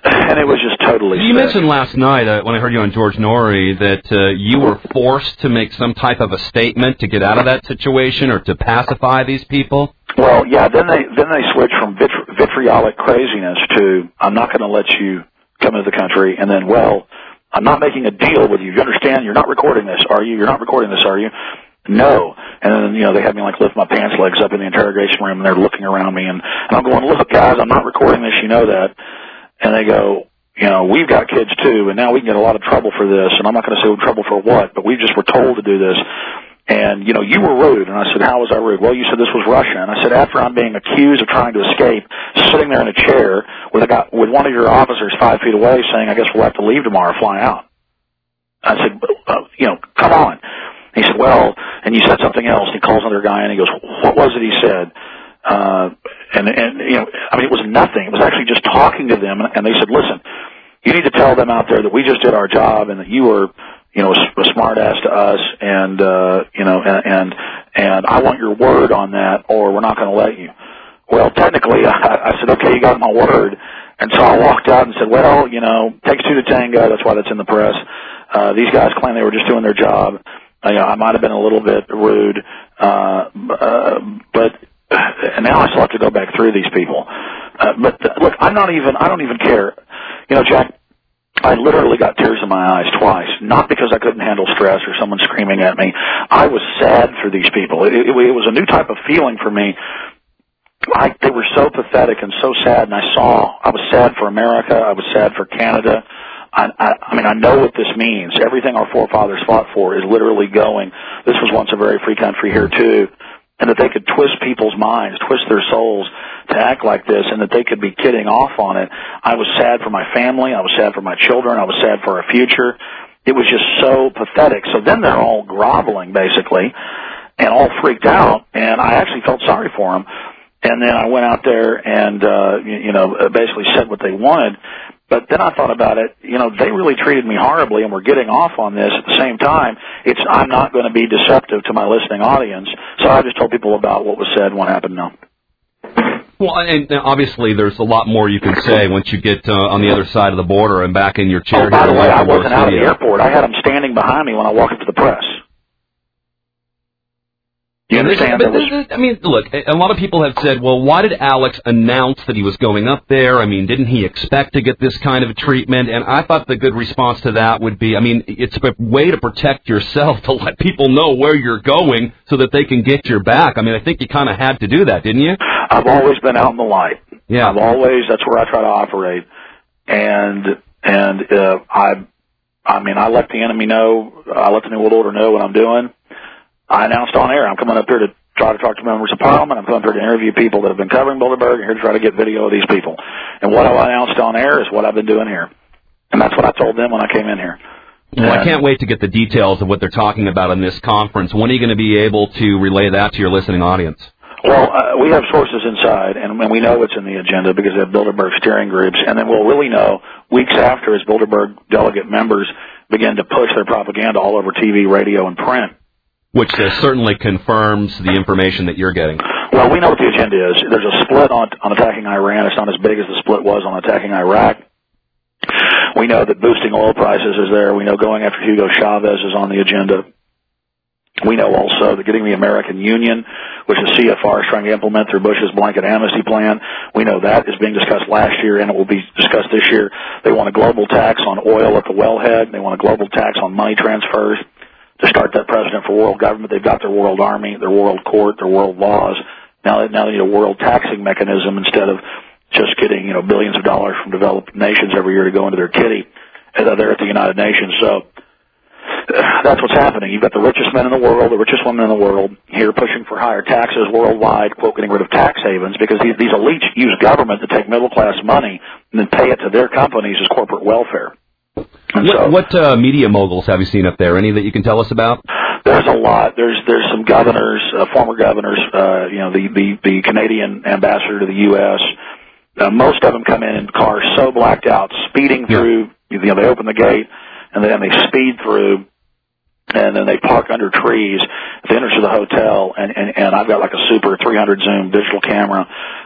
And it was just totally You sick. mentioned last night, when I heard you on George Norrie, that you were forced to make some type of a statement to get out of that situation or to pacify these people. Well, yeah, then they switched from vitriolic craziness to, I'm not going to let you come into the country, and then, well, I'm not making a deal with you. You understand? You're not recording this, are you? You're not recording this, are you? No. And then, they had me lift my pants legs up in the interrogation room, and they're looking around me, and I'm going, look, guys, I'm not recording this, you know that. And they go, we've got kids too, and now we can get a lot of trouble for this, and I'm not going to say trouble for what, but we just were told to do this. And, you were rude. And I said, how was I rude? Well, you said this was Russia. And I said, after I'm being accused of trying to escape, sitting there in a chair with one of your officers 5 feet away saying, I guess we'll have to leave tomorrow, fly out. I said, come on. He said, well, and you said something else. And he calls another guy and he goes, what was it he said? It was nothing. It was actually just talking to them. And they said, listen, you need to tell them out there that we just did our job and that you were, a smart ass to us, and I want your word on that, or we're not going to let you. Well, technically, I said, okay, you got my word. And so I walked out and said, well, takes two to tango. That's why that's in the press. These guys claim they were just doing their job. I might have been a little bit rude, but and now I still have to go back through these people. But look, I don't even care. Jack, I literally got tears in my eyes twice, not because I couldn't handle stress or someone screaming at me. I was sad for these people. It was a new type of feeling for me. They were so pathetic and so sad, and I was sad for America. I was sad for Canada. I know what this means. Everything our forefathers fought for is literally going. This was once a very free country here, too. And that they could twist people's minds, twist their souls to act like this, and that they could be kidding off on it. I was sad for my family. I was sad for my children. I was sad for our future. It was just so pathetic. So then they're all groveling, basically, and all freaked out, and I actually felt sorry for them. And then I went out there and, basically said what they wanted. But then I thought about it, they really treated me horribly and were getting off on this. At the same time, I'm not going to be deceptive to my listening audience. So I just told people about what was said and what happened now. Well, and obviously there's a lot more you can say once you get on the other side of the border and back in your chair. By the way, I wasn't out of the airport. I had them standing behind me when I walked up to the press. You understand? Look, a lot of people have said, well, why did Alex announce that he was going up there? Didn't he expect to get this kind of treatment? And I thought the good response to that would be, it's a way to protect yourself, to let people know where you're going so that they can get your back. I think you kind of had to do that, didn't you? I've always been out in the light. Yeah. That's where I try to operate. And I let the enemy know, I let the New World Order know what I'm doing. I announced on air, I'm coming up here to try to talk to members of Parliament. I'm coming up here to interview people that have been covering Bilderberg and here to try to get video of these people. And what I announced on air is what I've been doing here. And that's what I told them when I came in here. Well, I can't wait to get the details of what they're talking about in this conference. When are you going to be able to relay that to your listening audience? Well, we have sources inside, and we know what's in the agenda because they have Bilderberg steering groups. And then we'll really know weeks after as Bilderberg delegate members begin to push their propaganda all over TV, radio, and print. Which certainly confirms the information that you're getting. Well, we know what the agenda is. There's a split on attacking Iran. It's not as big as the split was on attacking Iraq. We know that boosting oil prices is there. We know going after Hugo Chavez is on the agenda. We know also that getting the American Union, which the CFR is trying to implement through Bush's blanket amnesty plan, we know that is being discussed last year and it will be discussed this year. They want a global tax on oil at the wellhead. They want a global tax on money transfers. To start that precedent for world government, they've got their world army, their world court, their world laws. Now they need a world taxing mechanism instead of just getting billions of dollars from developed nations every year to go into their kitty there at the United Nations. So that's what's happening. You've got the richest men in the world, the richest women in the world here pushing for higher taxes worldwide, quote, getting rid of tax havens because these elites use government to take middle class money and then pay it to their companies as corporate welfare. What media moguls have you seen up there? Any that you can tell us about? There's a lot. There's some governors, former governors. The Canadian ambassador to the U.S. Most of them come in cars so blacked out, speeding through. They open the gate and then they speed through, and then they park under trees at the entrance of the hotel. And I've got like a super 300 zoom digital camera.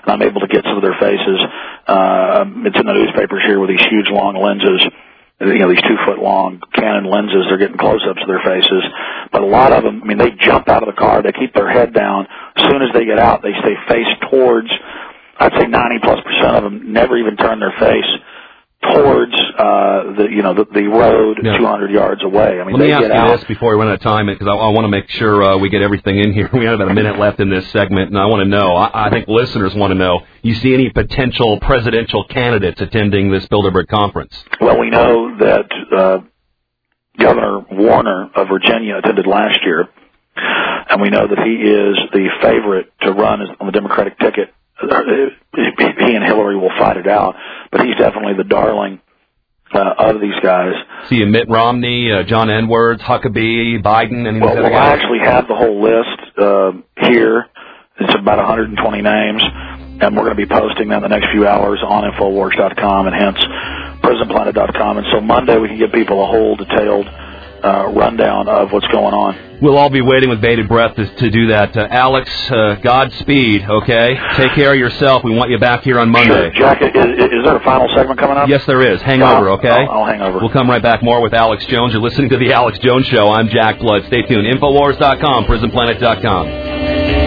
and I'm able to get some of their faces. It's in the newspapers here with these huge long lenses. These 2-foot-long Canon lenses, they're getting close-ups of their faces. But a lot of them, they jump out of the car, they keep their head down. As soon as they get out, they stay face towards, I'd say 90+% of them never even turn their face towards the road 200 yards away. Let me ask you this before we run out of time, because I want to make sure we get everything in here. We have about a minute left in this segment, and I want to know, I think listeners want to know, you see any potential presidential candidates attending this Bilderberg conference? Well, we know that Governor Warner of Virginia attended last year, and we know that he is the favorite to run on the Democratic ticket. He and Hillary will fight it out, but he's definitely the darling of these guys. See Mitt Romney, John Edwards, Huckabee, Biden, and well, I actually have the whole list here. It's about 120 names, and we're going to be posting them the next few hours on Infowars.com and hence PrisonPlanet.com. And so Monday we can give people a whole detailed rundown of what's going on. We'll all be waiting with bated breath to do that. Alex, Godspeed, okay? Take care of yourself. We want you back here on Monday. Sure. Jack, is there a final segment coming up? Yes, there is. Hang over, okay? I'll hang over. We'll come right back more with Alex Jones. You're listening to The Alex Jones Show. I'm Jack Blood. Stay tuned. Infowars.com, PrisonPlanet.com.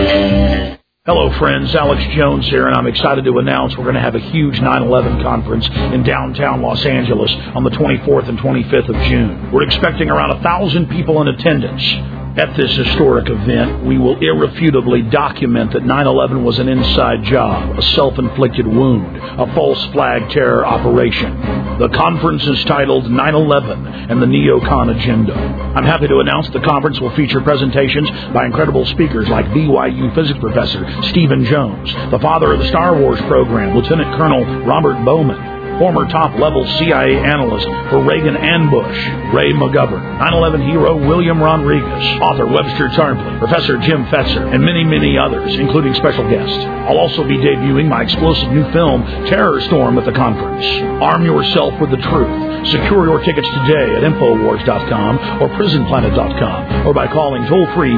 Hello, friends. Alex Jones here, and I'm excited to announce we're going to have a huge 9/11 conference in downtown Los Angeles on the 24th and 25th of June. We're expecting around 1,000 people in attendance. At this historic event, we will irrefutably document that 9/11 was an inside job, a self-inflicted wound, a false flag terror operation. The conference is titled 9/11 and the Neocon Agenda. I'm happy to announce the conference will feature presentations by incredible speakers like BYU physics professor Stephen Jones, the father of the Star Wars program, Lieutenant Colonel Robert Bowman, former top-level CIA analyst for Reagan and Bush, Ray McGovern, 9/11 hero William Rodriguez, author Webster Tarpley, Professor Jim Fetzer, and many, many others, including special guests. I'll also be debuting my explosive new film, Terror Storm, at the conference. Arm yourself with the truth. Secure your tickets today at Infowars.com or PrisonPlanet.com or by calling toll-free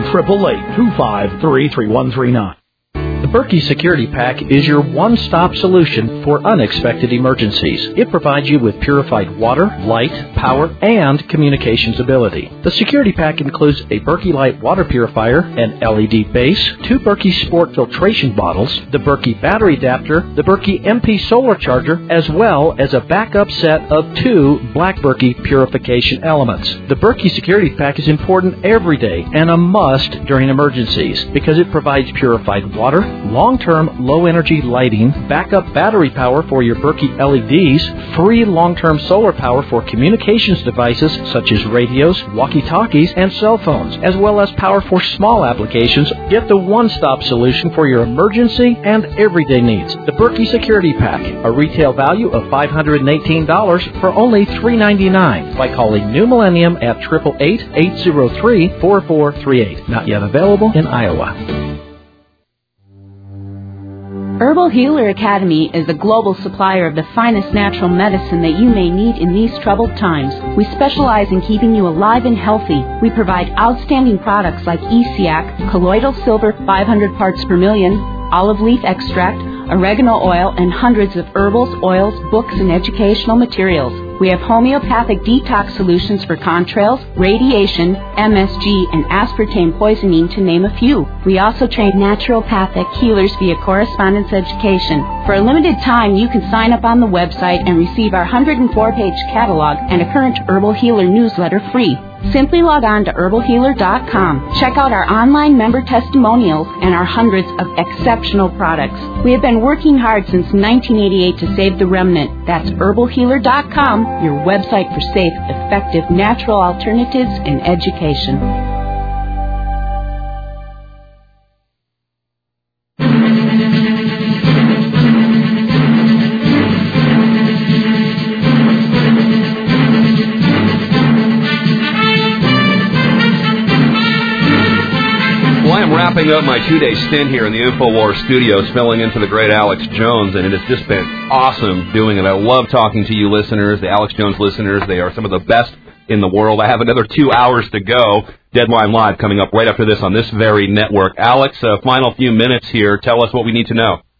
888-253-3139. The Berkey Security Pack is your one-stop solution for unexpected emergencies. It provides you with purified water, light, power, and communications ability. The Security Pack includes a Berkey Light water purifier, an LED base, 2 Berkey Sport filtration bottles, the Berkey battery adapter, the Berkey MP solar charger, as well as a backup set of 2 Black Berkey purification elements. The Berkey Security Pack is important every day and a must during emergencies because it provides purified water, long-term low-energy lighting, backup battery power for your Berkey LEDs, free long-term solar power for communications devices such as radios, walkie-talkies, and cell phones, as well as power for small applications. Get the one-stop solution for your emergency and everyday needs. The Berkey Security Pack, a retail value of $518 for only $399 by calling New Millennium at 888-803-4438. Not yet available in Iowa. Herbal Healer Academy is a global supplier of the finest natural medicine that you may need in these troubled times. We specialize in keeping you alive and healthy. We provide outstanding products like ESEAC, colloidal silver 500 parts per million, olive leaf extract, oregano oil, and hundreds of herbals, oils, books, and educational materials. We have homeopathic detox solutions for contrails, radiation, MSG, and aspartame poisoning, to name a few. We also train naturopathic healers via correspondence education. For a limited time, you can sign up on the website and receive our 104-page catalog and a current Herbal Healer newsletter free. Simply log on to herbalhealer.com. Check out our online member testimonials and our hundreds of exceptional products. We have been working hard since 1988 to save the remnant. That's herbalhealer.com, your website for safe, effective, natural alternatives in education. Wrapping up my 2-day stint here in the InfoWars studios, filling in for the great Alex Jones, and it has just been awesome doing it. I love talking to you listeners, the Alex Jones listeners. They are some of the best in the world. I have another 2 hours to go. Deadline Live coming up right after this on this very network. Alex, final few minutes here. Tell us what we need to know.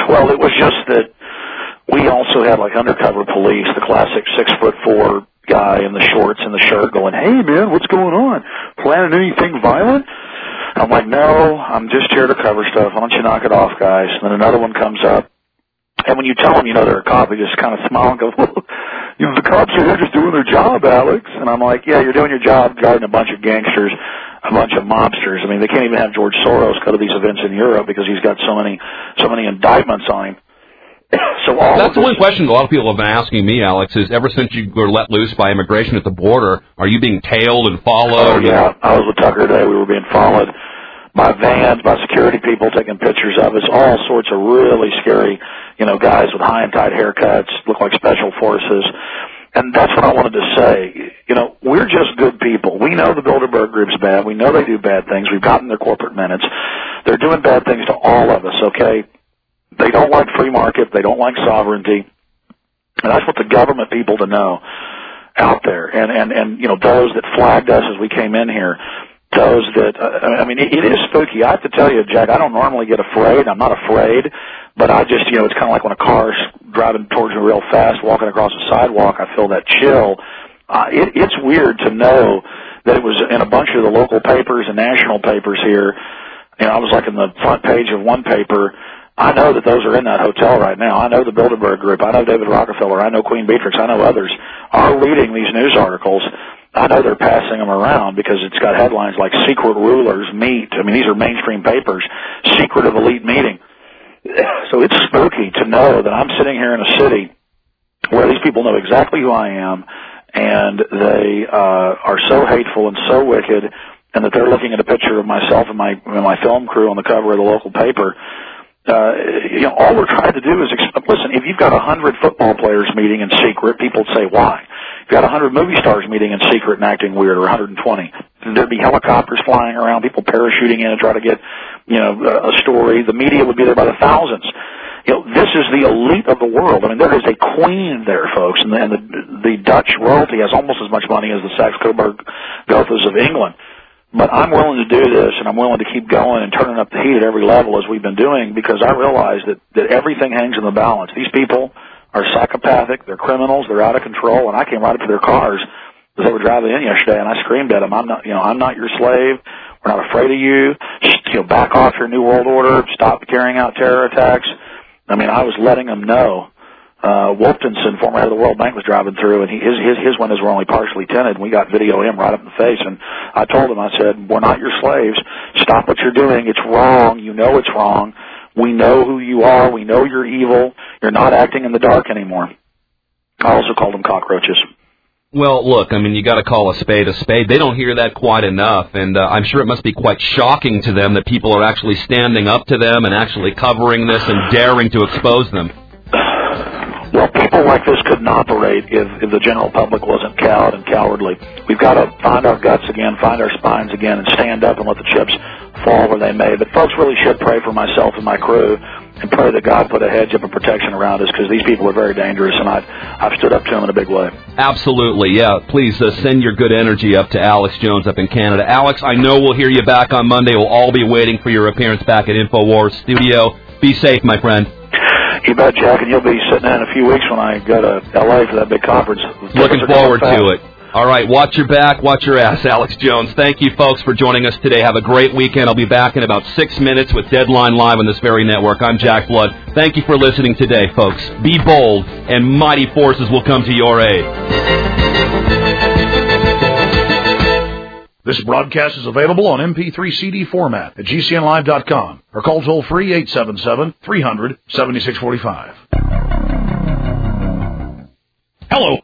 Well, it was just that we also had like undercover police, the classic 6'4" guy in the shorts and the shirt going, "Hey man, what's going on? Planning anything violent?" I'm like, "No, I'm just here to cover stuff. Why don't you knock it off, guys?" And then another one comes up, and when you tell them, they're a cop, they just kind of smile and go, "Well, the cops are here just doing their job, Alex." And I'm like, "Yeah, you're doing your job guarding a bunch of gangsters, a bunch of mobsters. I mean, they can't even have George Soros go to these events in Europe because he's got so many indictments on him." So that's the one question a lot of people have been asking me, Alex, is ever since you were let loose by immigration at the border, are you being tailed and followed? Oh, yeah. I was with Tucker today. We were being followed by vans, by security people taking pictures of us, all sorts of really scary, guys with high and tight haircuts, look like special forces. And that's what I wanted to say. We're just good people. We know the Bilderberg Group's bad. We know they do bad things. We've gotten their corporate minutes. They're doing bad things to all of us, okay? They don't like free market. They don't like sovereignty. And that's what the government people to know out there. And those that flagged us as we came in here, those that, it is spooky. I have to tell you, Jack, I don't normally get afraid. I'm not afraid. But I just, it's kind of like when a car's driving towards me real fast, walking across a sidewalk, I feel that chill. It's weird to know that it was in a bunch of the local papers and national papers here. I was like in the front page of one paper. I know that those are in that hotel right now. I know the Bilderberg Group. I know David Rockefeller. I know Queen Beatrix. I know others are reading these news articles. I know they're passing them around because it's got headlines like "Secret Rulers Meet." These are mainstream papers. Secret of Elite Meeting. So it's spooky to know that I'm sitting here in a city where these people know exactly who I am, and they are so hateful and so wicked, and that they're looking at a picture of myself and my film crew on the cover of the local paper. All we're trying to do is listen. If you've got 100 football players meeting in secret, people would say why. If you've got 100 movie stars meeting in secret and acting weird, or 120, there'd be helicopters flying around, people parachuting in to try to get a story. The media would be there by the thousands. This is the elite of the world. There is a queen there, folks, and the Dutch royalty has almost as much money as the Saxe-Coburg-Gothas of England. But I'm willing to do this, and I'm willing to keep going and turning up the heat at every level as we've been doing, because I realize that everything hangs in the balance. These people are psychopathic, they're criminals, they're out of control, and I came right up to their cars as they were driving in yesterday, and I screamed at them, I'm not your slave. We're not afraid of you. Back off your New World Order. Stop carrying out terror attacks. I was letting them know. Wolfenson, former head of the World Bank, was driving through, and his windows were only partially tinted, and we got video of him right up in the face. And I told him, I said, we're not your slaves. Stop what you're doing. It's wrong. You know it's wrong. We know who you are. We know you're evil. You're not acting in the dark anymore. I also called them cockroaches. Well, look, you got to call a spade a spade. They don't hear that quite enough, and I'm sure it must be quite shocking to them that people are actually standing up to them and actually covering this and daring to expose them. Well, people like this couldn't operate if the general public wasn't cowed and cowardly. We've got to find our guts again, find our spines again, and stand up and let the chips fall where they may. But folks really should pray for myself and my crew, and pray that God put a hedge of protection around us, because these people are very dangerous, and I've stood up to them in a big way. Absolutely, yeah. Please send your good energy up to Alex Jones up in Canada. Alex, I know we'll hear you back on Monday. We'll all be waiting for your appearance back at InfoWars Studio. Be safe, my friend. You bet, Jack, and you'll be sitting in a few weeks when I go to L.A. for that big conference. Looking forward to it. All right, watch your back, watch your ass, Alex Jones. Thank you, folks, for joining us today. Have a great weekend. I'll be back in about 6 minutes with Deadline Live on this very network. I'm Jack Blood. Thank you for listening today, folks. Be bold, and mighty forces will come to your aid. This broadcast is available on MP3 CD format at GCNlive.com or call toll-free 877-300-7645. Hello.